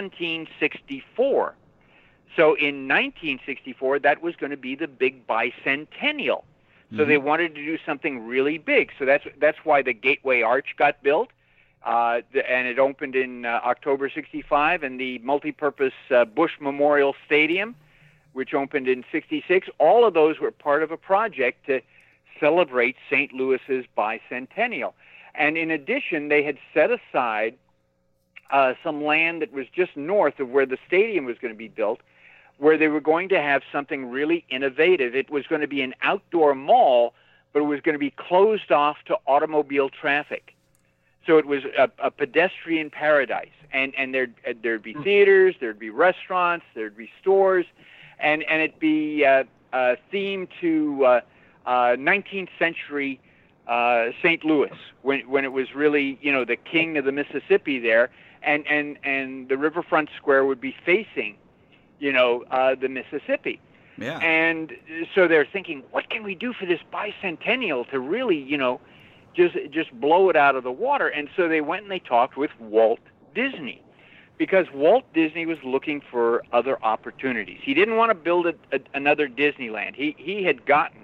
E: 1764. So in 1964, that was going to be the big bicentennial. So they wanted to do something really big. So that's why the Gateway Arch got built, and it opened in October '65, and the multipurpose Bush Memorial Stadium, which opened in '66. All of those were part of a project to celebrate St. Louis's bicentennial. And in addition, they had set aside some land that was just north of where the stadium was going to be built, where they were going to have something really innovative. It was going to be an outdoor mall, but it was going to be closed off to automobile traffic. So it was a pedestrian paradise. And there'd be theaters, there'd be restaurants, there'd be stores, and it'd be themed to 19th century St. Louis, when it was really, the king of the Mississippi there, and the riverfront square would be facing the Mississippi.
B: Yeah.
E: And so they're thinking, what can we do for this bicentennial to really, just blow it out of the water? And so they went and they talked with Walt Disney, because Walt Disney was looking for other opportunities. He didn't want to build another Disneyland. He had gotten,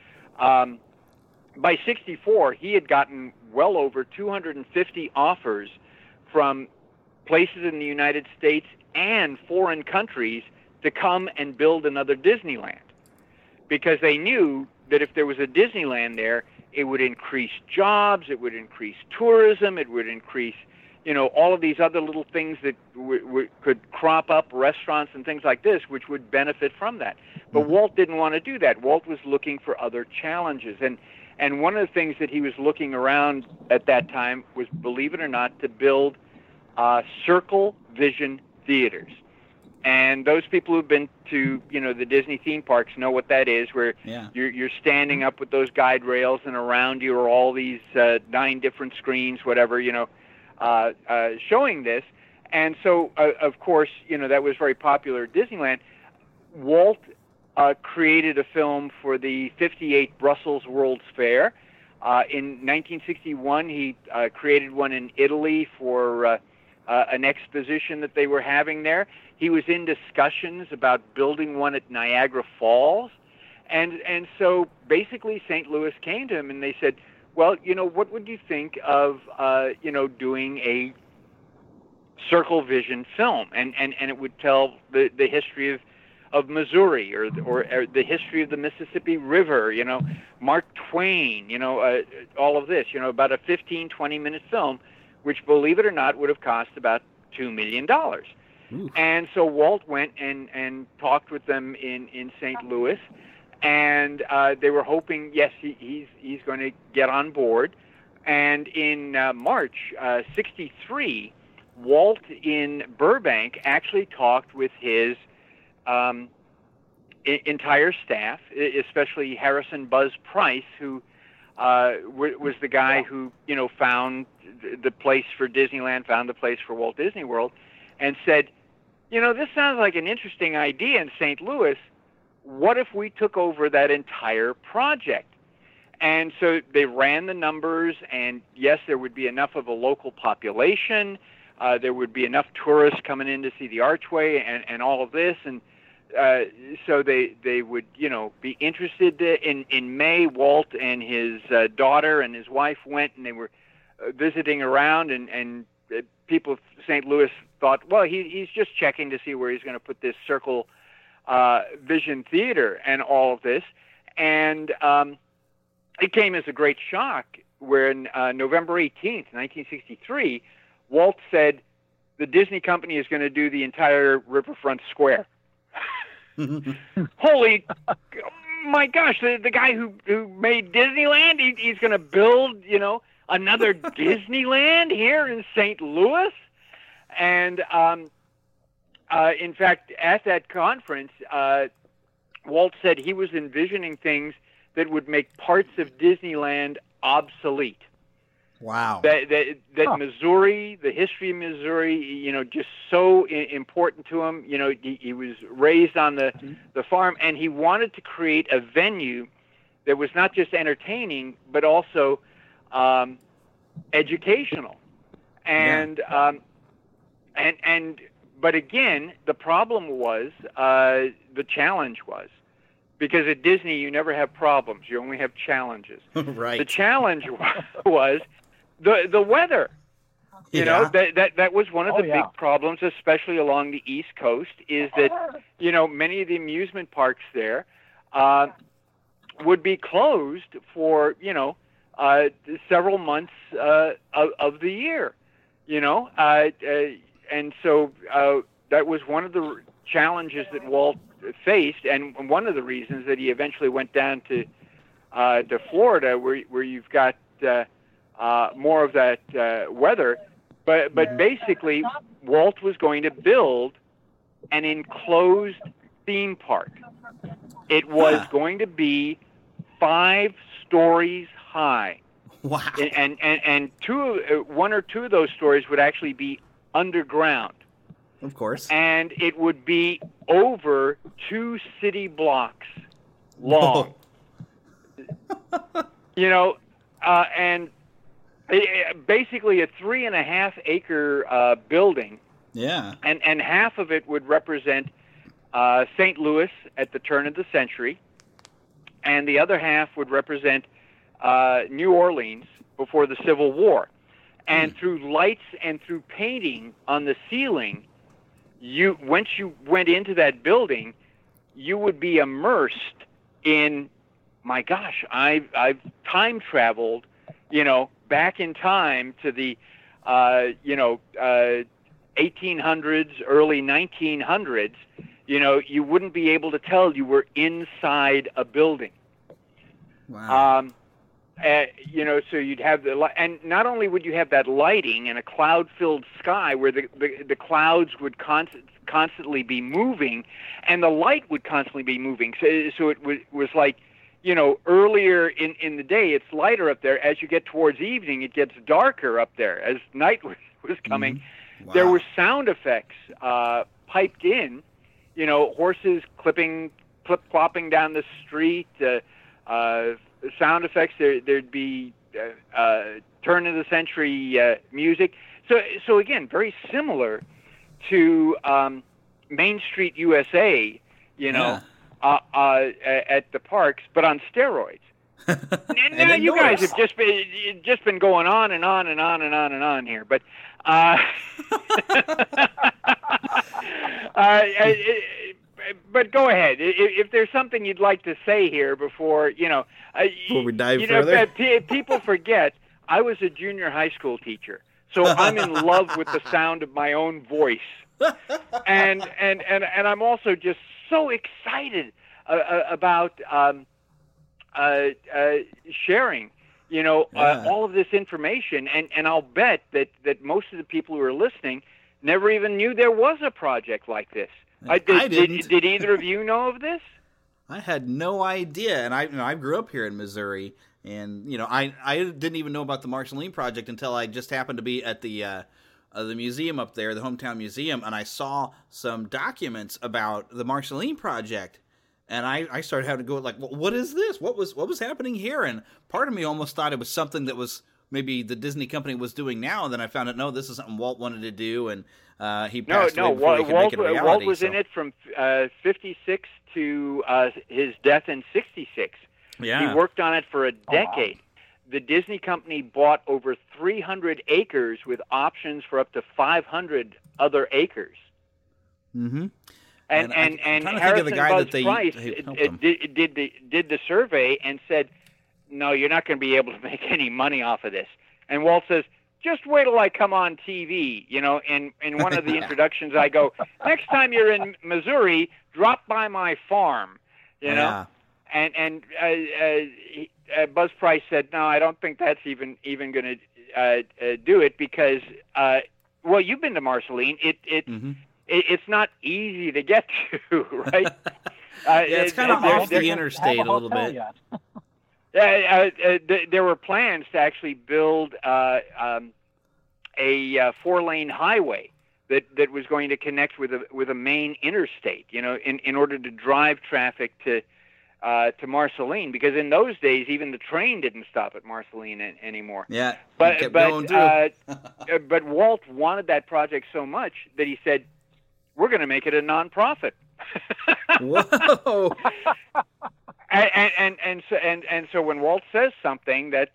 E: by '64, he had gotten well over 250 offers from places in the United States and foreign countries to come and build another Disneyland, because they knew that if there was a Disneyland there, it would increase jobs, it would increase tourism, it would increase, all of these other little things that could crop up, restaurants and things like this, which would benefit from that. But Walt didn't want to do that. Walt was looking for other challenges. And one of the things that he was looking around at that time was, believe it or not, to build Circle Vision theaters. And those people who've been to, the Disney theme parks know what that is, where you're standing up with those guide rails, and around you are all these 9 different screens, whatever, showing this. And so, of course, that was very popular at Disneyland. Walt created a film for the 58 Brussels World's Fair. In 1961, he created one in Italy for an exposition that they were having there. He was in discussions about building one at Niagara Falls. And so basically St. Louis came to him and they said, well, what would you think of, doing a Circle Vision film? And it would tell the history of Missouri or the history of the Mississippi River, Mark Twain, all of this, about a 15, 20-minute film, which, believe it or not, would have cost about $2 million. Ooh. And so Walt went and talked with them in St. Louis, and they were hoping, yes, he's going to get on board. And in March '63, Walt in Burbank actually talked with his entire staff, especially Harrison Buzz Price, who was the guy who found the place for Disneyland, found the place for Walt Disney World, and said, this sounds like an interesting idea in St. Louis. What if we took over that entire project? And so they ran the numbers, and yes, there would be enough of a local population. There would be enough tourists coming in to see the Archway and all of this. And so they would, be interested in May. Walt and his daughter and his wife went, and they were visiting around, and people of St. Louis thought, well, he's just checking to see where he's going to put this Circle Vision Theater and all of this. And it came as a great shock when November 18th, 1963, Walt said the Disney company is going to do the entire Riverfront Square. Holy, my gosh, the guy who made Disneyland, he's going to build, another Disneyland here in St. Louis? And in fact, at that conference, Walt said he was envisioning things that would make parts of Disneyland obsolete.
B: Wow.
E: That Missouri, the history of Missouri, just so important to him. He was raised on the farm, and he wanted to create a venue that was not just entertaining, but also educational. And but again, the problem was, the challenge was, because at Disney you never have problems, you only have challenges.
B: Right.
E: The challenge was the weather. That was one of the big problems, especially along the East Coast, is that many of the amusement parks there would be closed for several months of the year. And so that was one of the challenges that Walt faced, and one of the reasons that he eventually went down to Florida, where you've got more of that weather. But basically, Walt was going to build an enclosed theme park. It was going to be 5 stories high.
B: Wow.
E: And one or two of those stories would actually be underground.
B: Of course.
E: And it would be over 2 city blocks long. And basically a 3.5 acre building.
B: Yeah.
E: And half of it would represent St. Louis at the turn of the century, and the other half would represent New Orleans before the Civil War. And through lights and through painting on the ceiling, once you went into that building, you would be immersed in, my gosh, I've time traveled, back in time to the 1800s, early 1900s. You wouldn't be able to tell you were inside a building.
B: Wow.
E: So you'd have and not only would you have that lighting and a cloud-filled sky where the clouds would constantly be moving, and the light would constantly be moving. So it was like, earlier in the day, it's lighter up there. As you get towards evening, it gets darker up there. As night was coming,
B: Mm-hmm. Wow.
E: There were sound effects piped in, horses clip-clopping down the street, sound effects. There'd be turn of the century music. So again, very similar to Main Street USA, at the parks, but on steroids. Now you guys have just been going on and on and on and on and on here, but but go ahead. If there's something you'd like to say here before
B: we dive further,
E: people forget I was a junior high school teacher, so I'm in love with the sound of my own voice, and I'm also just so excited about sharing, all of this information, and I'll bet that most of the people who are listening never even knew there was a project like this.
B: I didn't.
E: Did either of you know of this?
B: I had no idea, and I grew up here in Missouri, and I didn't even know about the Marceline Project until I just happened to be at the museum up there, the Hometown Museum, and I saw some documents about the Marceline Project, and I started having to go like, well, what is this? What was happening here? And part of me almost thought it was something that was maybe the Disney company was doing now, and then I found out, no, this is something Walt wanted to do, and he passed away before he could make it a reality.
E: Walt was in it from 56 to his death in 66.
B: Yeah.
E: He worked on it for a decade. Wow. The Disney company bought over 300 acres with options for up to 500 other acres.
B: Mm-hmm.
E: And Harrison Buzz Price did the survey and said, no, you're not going to be able to make any money off of this. And Walt says, just wait till I come on TV. You know, in one of the introductions, I go, next time you're in Missouri, drop by my farm. You know, and Buzz Price said, no, I don't think that's even going to do it because, well, you've been to Marceline. It's not easy to get to, right?
B: It's kind of off the interstate a little bit.
E: There were plans to actually build a 4-lane highway that was going to connect with a main interstate, you know, in order to drive traffic to Marceline, because in those days even the train didn't stop at Marceline anymore.
B: Yeah,
E: but Walt wanted that project so much that he said, "We're going to make it a nonprofit."
B: Whoa.
E: And so when Walt says something that's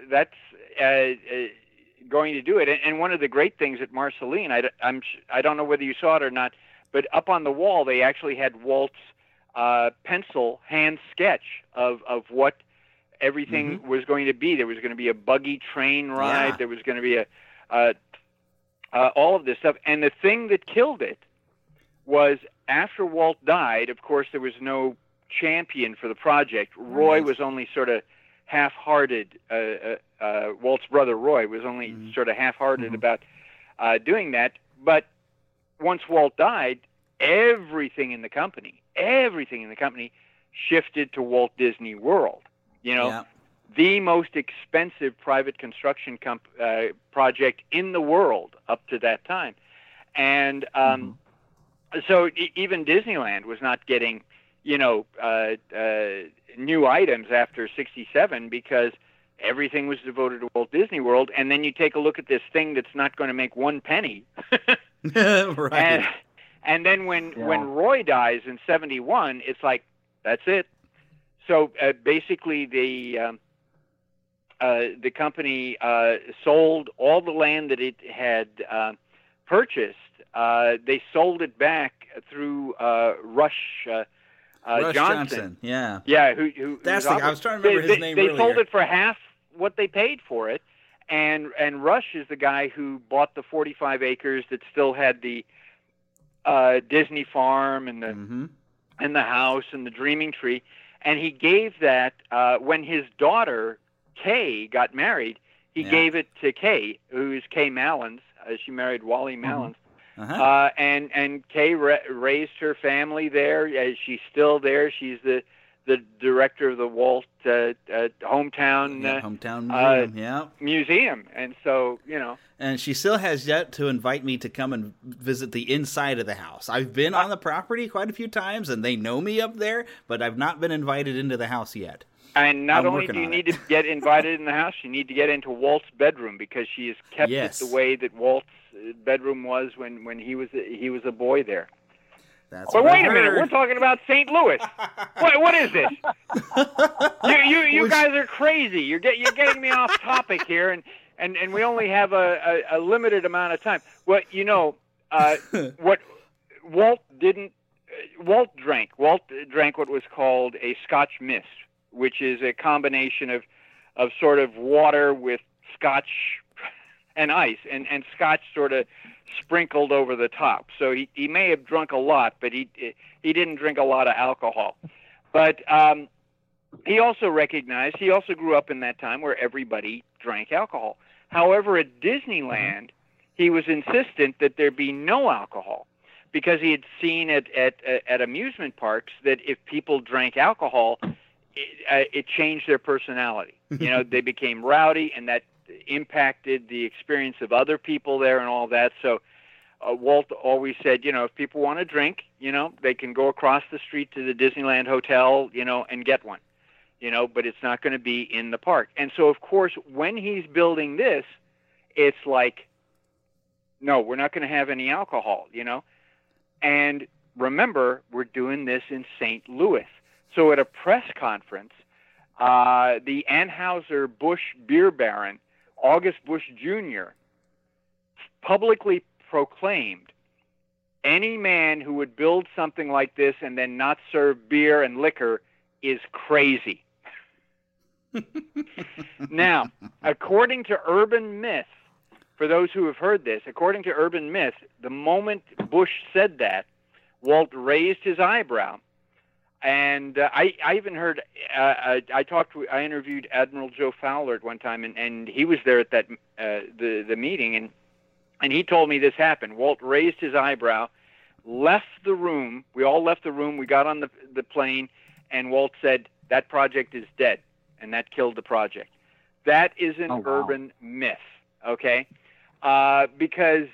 E: going to do it, and one of the great things at Marceline, I don't know whether you saw it or not, but up on the wall they actually had Walt's pencil hand sketch of what everything was going to be. There was going to be a buggy train ride. Yeah. There was going to be all of this stuff. And the thing that killed it was after Walt died, of course, there was no champion for the project. Roy was only sort of half-hearted. Walt's brother Roy was only sort of half-hearted about doing that. But once Walt died, everything in the company shifted to Walt Disney World. You know, the most expensive private construction project in the world up to that time. And so even Disneyland was not getting, you know, new items after 67 because everything was devoted to Walt Disney World. And then you take a look at this thing that's not going to make one penny.
B: Right.
E: And then when Roy dies in 71, it's like, that's it. So basically the company sold all the land that it had purchased. They sold it back through Rush Johnson.
B: Yeah.
E: Yeah. Who
B: that's the guy. I was trying to remember his name earlier.
E: They sold it for half what they paid for it, and Rush is the guy who bought the 45 acres that still had the Disney farm and the house and the Dreaming Tree, and he gave that when his daughter Kay got married. He gave it to Kay, who is Kay Mallins. She married Wally Mallins. And Kay raised her family there. She's still there. She's the director of the Walt hometown museum. And so, you know.
B: And she still has yet to invite me to come and visit the inside of the house. I've been on the property quite a few times, and they know me up there, but I've not been invited into the house yet.
E: And not only do you need to get invited in the house, you need to get into Walt's bedroom, because she has kept it the way that Walt's bedroom was when he was a boy there.
B: That's
E: but wait a minute, we're talking about St. Louis. What is this? You guys are crazy. You're getting me off topic here, and we only have a limited amount of time. Well, you know, what Walt didn't. Walt drank what was called a Scotch mist, which is a combination of sort of water with Scotch and ice, and Scotch sort of sprinkled over the top. So he may have drunk a lot, but he didn't drink a lot of alcohol. But he also grew up in that time where everybody drank alcohol. However, at Disneyland, he was insistent that there be no alcohol, because he had seen at amusement parks that if people drank alcohol, it changed their personality. You know, they became rowdy, and that impacted the experience of other people there and all that. So Walt always said, you know, if people want to drink, you know, they can go across the street to the Disneyland Hotel, you know, and get one. but it's not going to be in the park. And so, of course, when he's building this, it's like, no, we're not going to have any alcohol, And remember, we're doing this in St. Louis. So at a press conference, the Anheuser-Busch beer baron, August Busch Jr., publicly proclaimed any man who would build something like this and then not serve beer and liquor is crazy. Now, according to urban myth, for those who have heard this, according to urban myth, the moment Bush said that, Walt raised his eyebrow. And I even heard, I interviewed Admiral Joe Fowler at one time, and he was there at that the meeting, and he told me this happened. Walt raised his eyebrow, left the room. We all left the room. We got on the plane, and Walt said, that project is dead, and that killed the project. That is an urban myth, okay? Because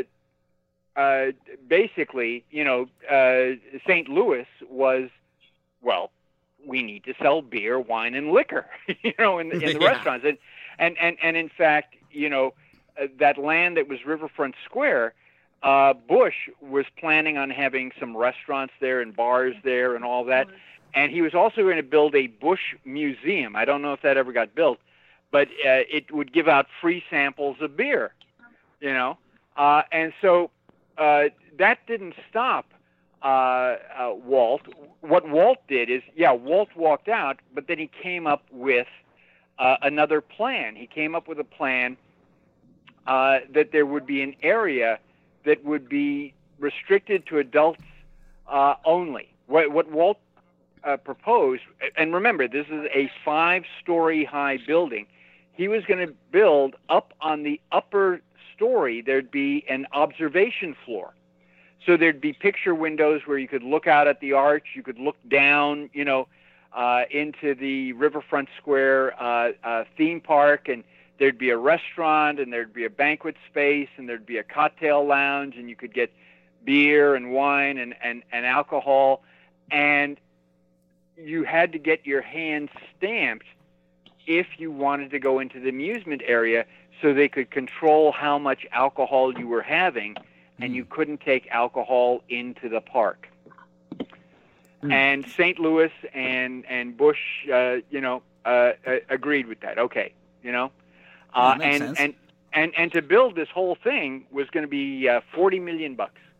E: basically, St. Louis was, well, we need to sell beer, wine, and liquor, in the restaurants. And in fact, that land that was Riverfront Square, Bush was planning on having some restaurants there and bars there and all that. And he was also going to build a Bush Museum. I don't know if that ever got built, but it would give out free samples of beer, And so that didn't stop Walt. What Walt did is, Walt walked out, but then he came up with another plan. He came up with a plan that there would be an area that would be restricted to adults only. What Walt proposed, and remember, this is a 5-story high building. He was going to build up on the upper story. There'd be an observation floor. So there'd be picture windows where you could look out at the arch. You could look down, into the Riverfront Square theme park, and there'd be a restaurant, and there'd be a banquet space, and there'd be a cocktail lounge, and you could get beer and wine and alcohol. And you had to get your hand stamped if you wanted to go into the amusement area so they could control how much alcohol you were having, and you couldn't take alcohol into the park. And St. Louis and Bush, agreed with that. Okay, and to build this whole thing was going to be $40 million,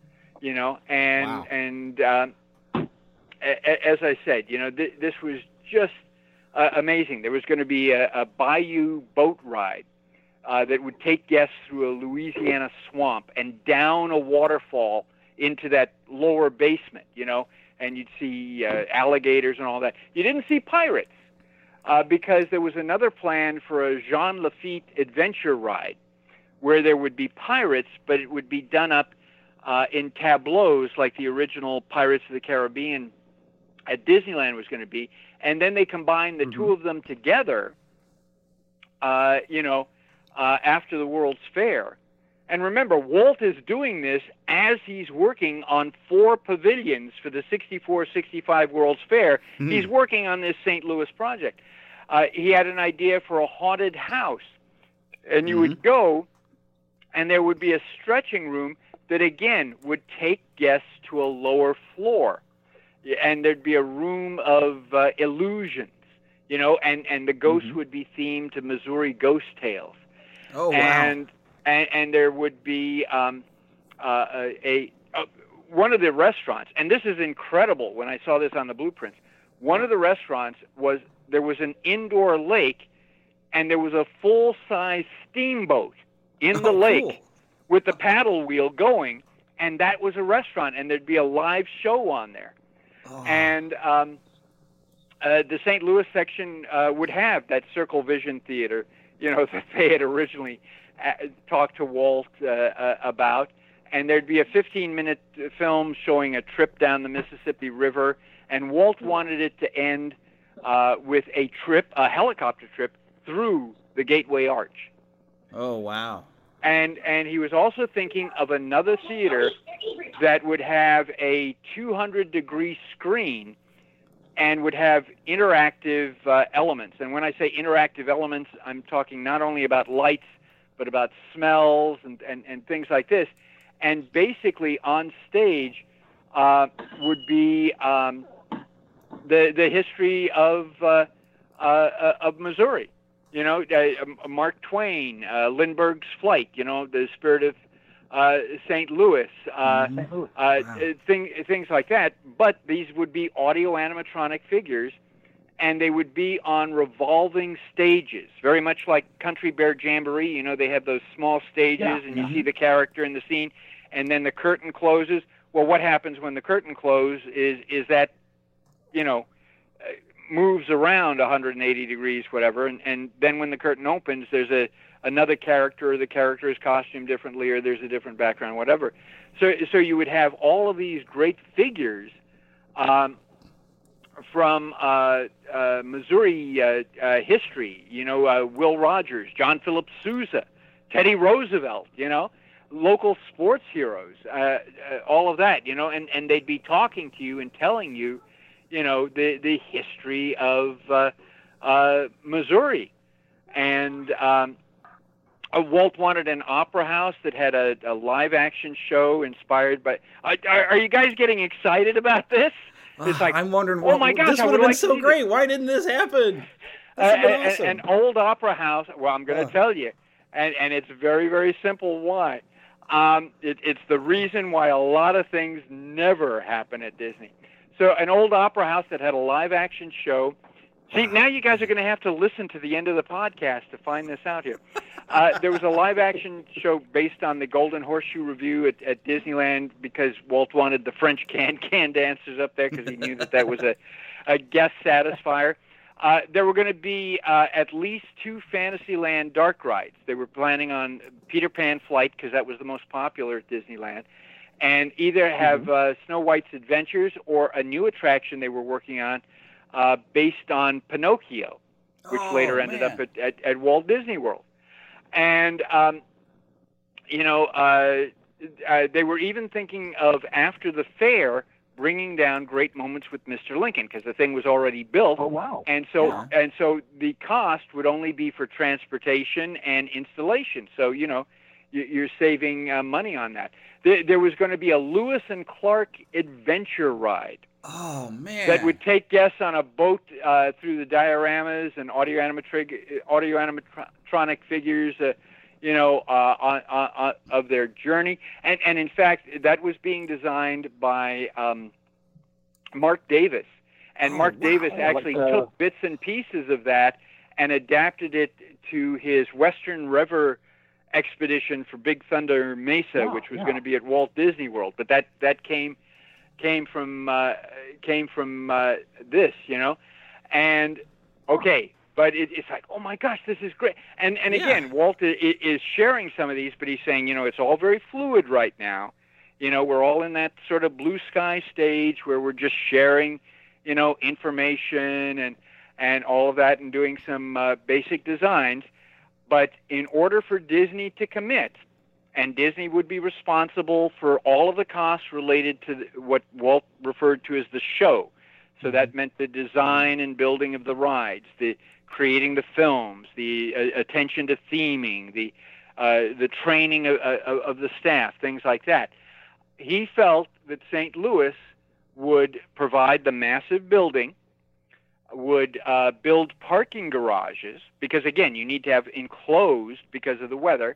E: as I said, this was just amazing. There was going to be a bayou boat ride that would take guests through a Louisiana swamp and down a waterfall into that lower basement, and you'd see alligators and all that. You didn't see pirates because there was another plan for a Jean Lafitte adventure ride where there would be pirates, but it would be done up in tableaus like the original Pirates of the Caribbean at Disneyland was going to be. And then they combined the two of them together, after the World's Fair. And remember, Walt is doing this as he's working on 4 pavilions for the 64-65 World's Fair. He's working on this St. Louis project. He had an idea for a haunted house. And you would go, and there would be a stretching room that, again, would take guests to a lower floor. And there'd be a room of illusions, and the ghosts would be themed to Missouri ghost tales.
B: Oh, wow.
E: And there would be one of the restaurants, and this is incredible when I saw this on the blueprints. One of the restaurants there was an indoor lake, and there was a full-size steamboat in the lake with the paddle wheel going, and that was a restaurant, and there'd be a live show on there. And the St. Louis section would have that Circle Vision Theater, that they had originally talked to Walt about. And there'd be a 15-minute film showing a trip down the Mississippi River. And Walt wanted it to end with a helicopter trip through the Gateway Arch.
B: Oh, wow.
E: And he was also thinking of another theater that would have a 200-degree screen and would have interactive elements. And when I say interactive elements, I'm talking not only about lights, but about smells and things like this. And basically on stage would be the history of Missouri. You know, Mark Twain, Lindbergh's Flight, you know, the spirit of St. Louis, things like that. But these would be audio animatronic figures, and they would be on revolving stages, very much like Country Bear Jamboree. You know, they have those small stages, and you see the character in the scene, and then the curtain closes. Well, what happens when the curtain closes is that, you know, moves around 180 degrees, whatever, and then when the curtain opens, there's another character, or the character is costumed differently, or there's a different background, whatever. So you would have all of these great figures from Missouri history, you know, Will Rogers, John Philip Sousa, Teddy Roosevelt, you know, local sports heroes, all of that, you know, and they'd be talking to you and telling you, you know, the history of Missouri. And Walt wanted an opera house that had a live-action show inspired by... Are you guys getting excited about this? It's like,
B: I'm wondering,
E: oh my gosh,
B: this would have been so great. Why didn't this happen? Awesome.
E: An old opera house, well, I'm going to tell you, and it's very, very simple why. It's the reason why a lot of things never happen at Disney. So an old opera house that had a live-action show. See, now you guys are going to have to listen to the end of the podcast to find this out here. There was a live-action show based on the Golden Horseshoe Revue at Disneyland because Walt wanted the French can dancers up there because he knew that was a guest satisfier. There were going to be at least 2 Fantasyland dark rides. They were planning on Peter Pan Flight because that was the most popular at Disneyland, and either have Snow White's Adventures or a new attraction they were working on based on Pinocchio, which later ended up at Walt Disney World. And, you know, they were even thinking of, after the fair, bringing down Great Moments with Mr. Lincoln, because the thing was already built.
C: Oh, wow.
E: And so the cost would only be for transportation and installation. So, you know, you're saving money on that. There was going to be a Lewis and Clark adventure ride.
B: Oh, man.
E: That would take guests on a boat through the dioramas and audio animatronic figures, you know, of their journey. And in fact, that was being designed by Mark Davis. And Mark Davis actually took bits and pieces of that and adapted it to his Western River expedition for Big Thunder Mesa, which was going to be at Walt Disney World. But that came from this, you know, and okay, but it's like, oh my gosh, this is great. And again, Walt is sharing some of these, but he's saying, you know, it's all very fluid right now. You know, we're all in that sort of blue sky stage where we're just sharing, you know, information and all of that, and doing some basic designs. But in order for Disney to commit, and Disney would be responsible for all of the costs related to what Walt referred to as the show. So that meant the design and building of the rides, the creating the films, the attention to theming, the training of the staff, things like that. He felt that St. Louis would provide the massive building, would build parking garages, because again, you need to have enclosed because of the weather.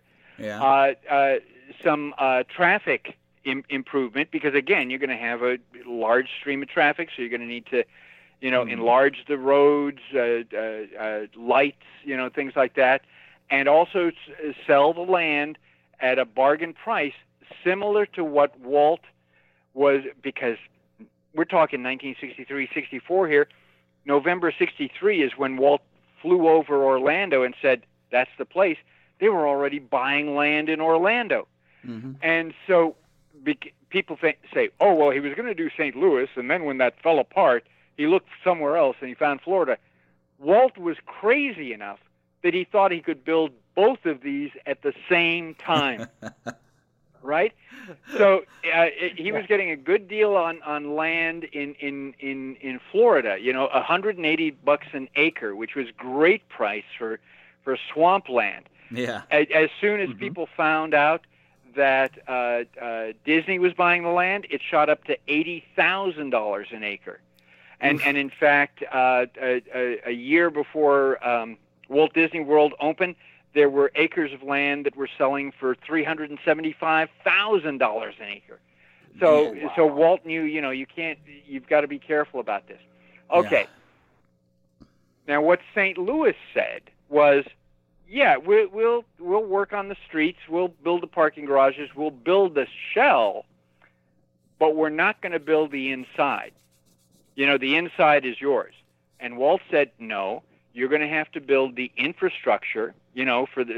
E: Some traffic improvement, because again, you're going to have a large stream of traffic, so you're going to need to, you know, enlarge the roads, lights, you know, things like that, and also sell the land at a bargain price, similar to what Walt was, because we're talking 1963, 64 here. November 63 is when Walt flew over Orlando and said, that's the place. They were already buying land in Orlando. And so people say, oh, well, he was going to do St. Louis, and then when that fell apart, he looked somewhere else and he found Florida. Walt was crazy enough that he thought he could build both of these at the same time. right? So he was getting a good deal on land in Florida. $180 an acre, which was great price for swampland.
B: Yeah.
E: As soon as people found out that Disney was buying the land, it shot up to $80,000 an acre. And in fact, a year before Walt Disney World opened, there were acres of land that were selling for $375,000 an acre. So Walt knew, you've got to be careful about this. Okay. Yeah. Now, what St. Louis said was, we'll work on the streets, we'll build the parking garages, we'll build the shell, but we're not going to build the inside. The inside is yours. And Walt said, no, you're going to have to build the infrastructure, for the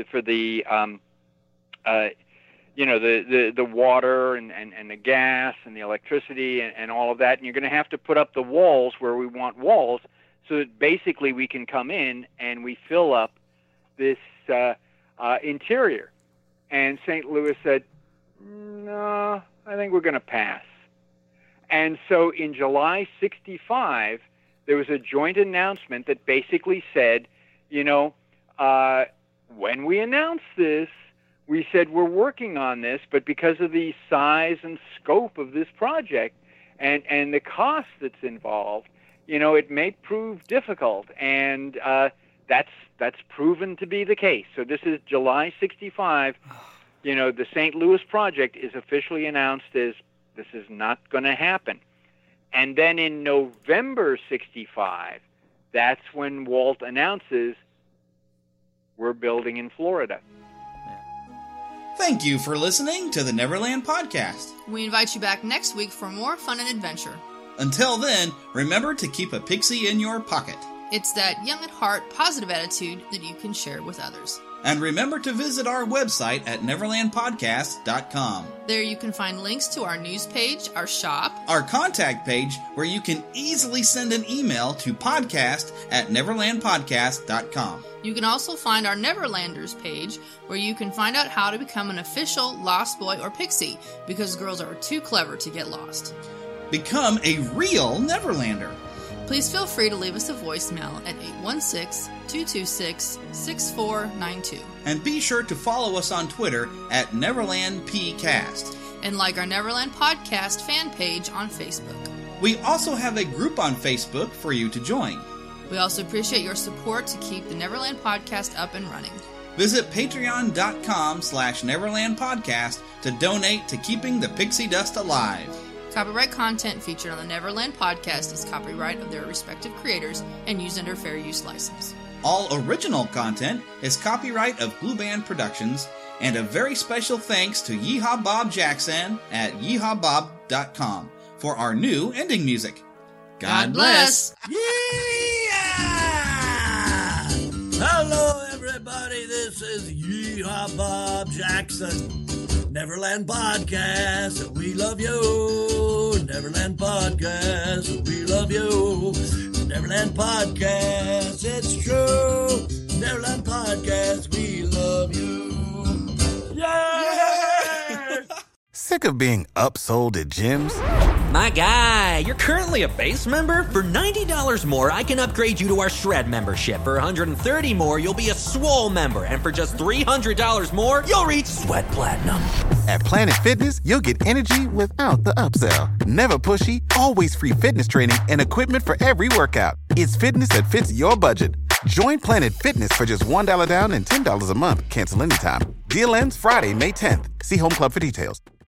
E: water and the gas and the electricity and all of that. And you're going to have to put up the walls where we want walls so that basically we can come in and we fill up this interior. And St. Louis said, no, I think we're going to pass. And so in July 65, there was a joint announcement that basically said, when we announced this, we said we're working on this, but because of the size and scope of this project and the cost that's involved, it may prove difficult. And that's proven to be the case. So this is July 65. The St. Louis project is officially announced as this is not going to happen. And then in November 65, that's when Walt announces we're building in Florida.
S: Thank you for listening to the Neverland Podcast.
C: We invite you back next week for more fun and adventure.
S: Until then, remember to keep a pixie in your pocket.
C: It's that young at heart, positive attitude that you can share with others.
S: And remember to visit our website at neverlandpodcast.com.
C: There you can find links to our news page, our shop,
S: our contact page, where you can easily send an email to podcast@neverlandpodcast.com.
C: You can also find our Neverlanders page, where you can find out how to become an official Lost Boy or Pixie, because girls are too clever to get lost.
S: Become a real Neverlander.
C: Please feel free to leave us a voicemail at 816-226-6492.
S: And be sure to follow us on Twitter at NeverlandPcast.
C: And like our Neverland Podcast fan page on Facebook.
S: We also have a group on Facebook for you to join.
C: We also appreciate your support to keep the Neverland Podcast up and running.
S: Visit patreon.com/NeverlandPodcast to donate to keeping the pixie dust alive.
C: Copyright content featured on the Neverland Podcast is copyright of their respective creators and used under fair use license.
S: All original content is copyright of Blue Band Productions, and a very special thanks to Yeehaw Bob Jackson at yeehawbob.com for our new ending music.
C: God bless!
D: Hello, everybody. This is Yeehaw Bob Jackson. Neverland Podcast, we love you. Neverland Podcast, we love you. Neverland Podcast, it's true. Neverland Podcast, we love you. Yeah!
F: Sick of being upsold at gyms?
G: My guy, you're currently a base member? For $90 more, I can upgrade you to our Shred membership. For $130 more, you'll be a Swole member. And for just $300 more, you'll reach Sweat Platinum.
F: At Planet Fitness, you'll get energy without the upsell. Never pushy, always free fitness training and equipment for every workout. It's fitness that fits your budget. Join Planet Fitness for just $1 down and $10 a month. Cancel anytime. Deal ends Friday, May 10th. See Home Club for details.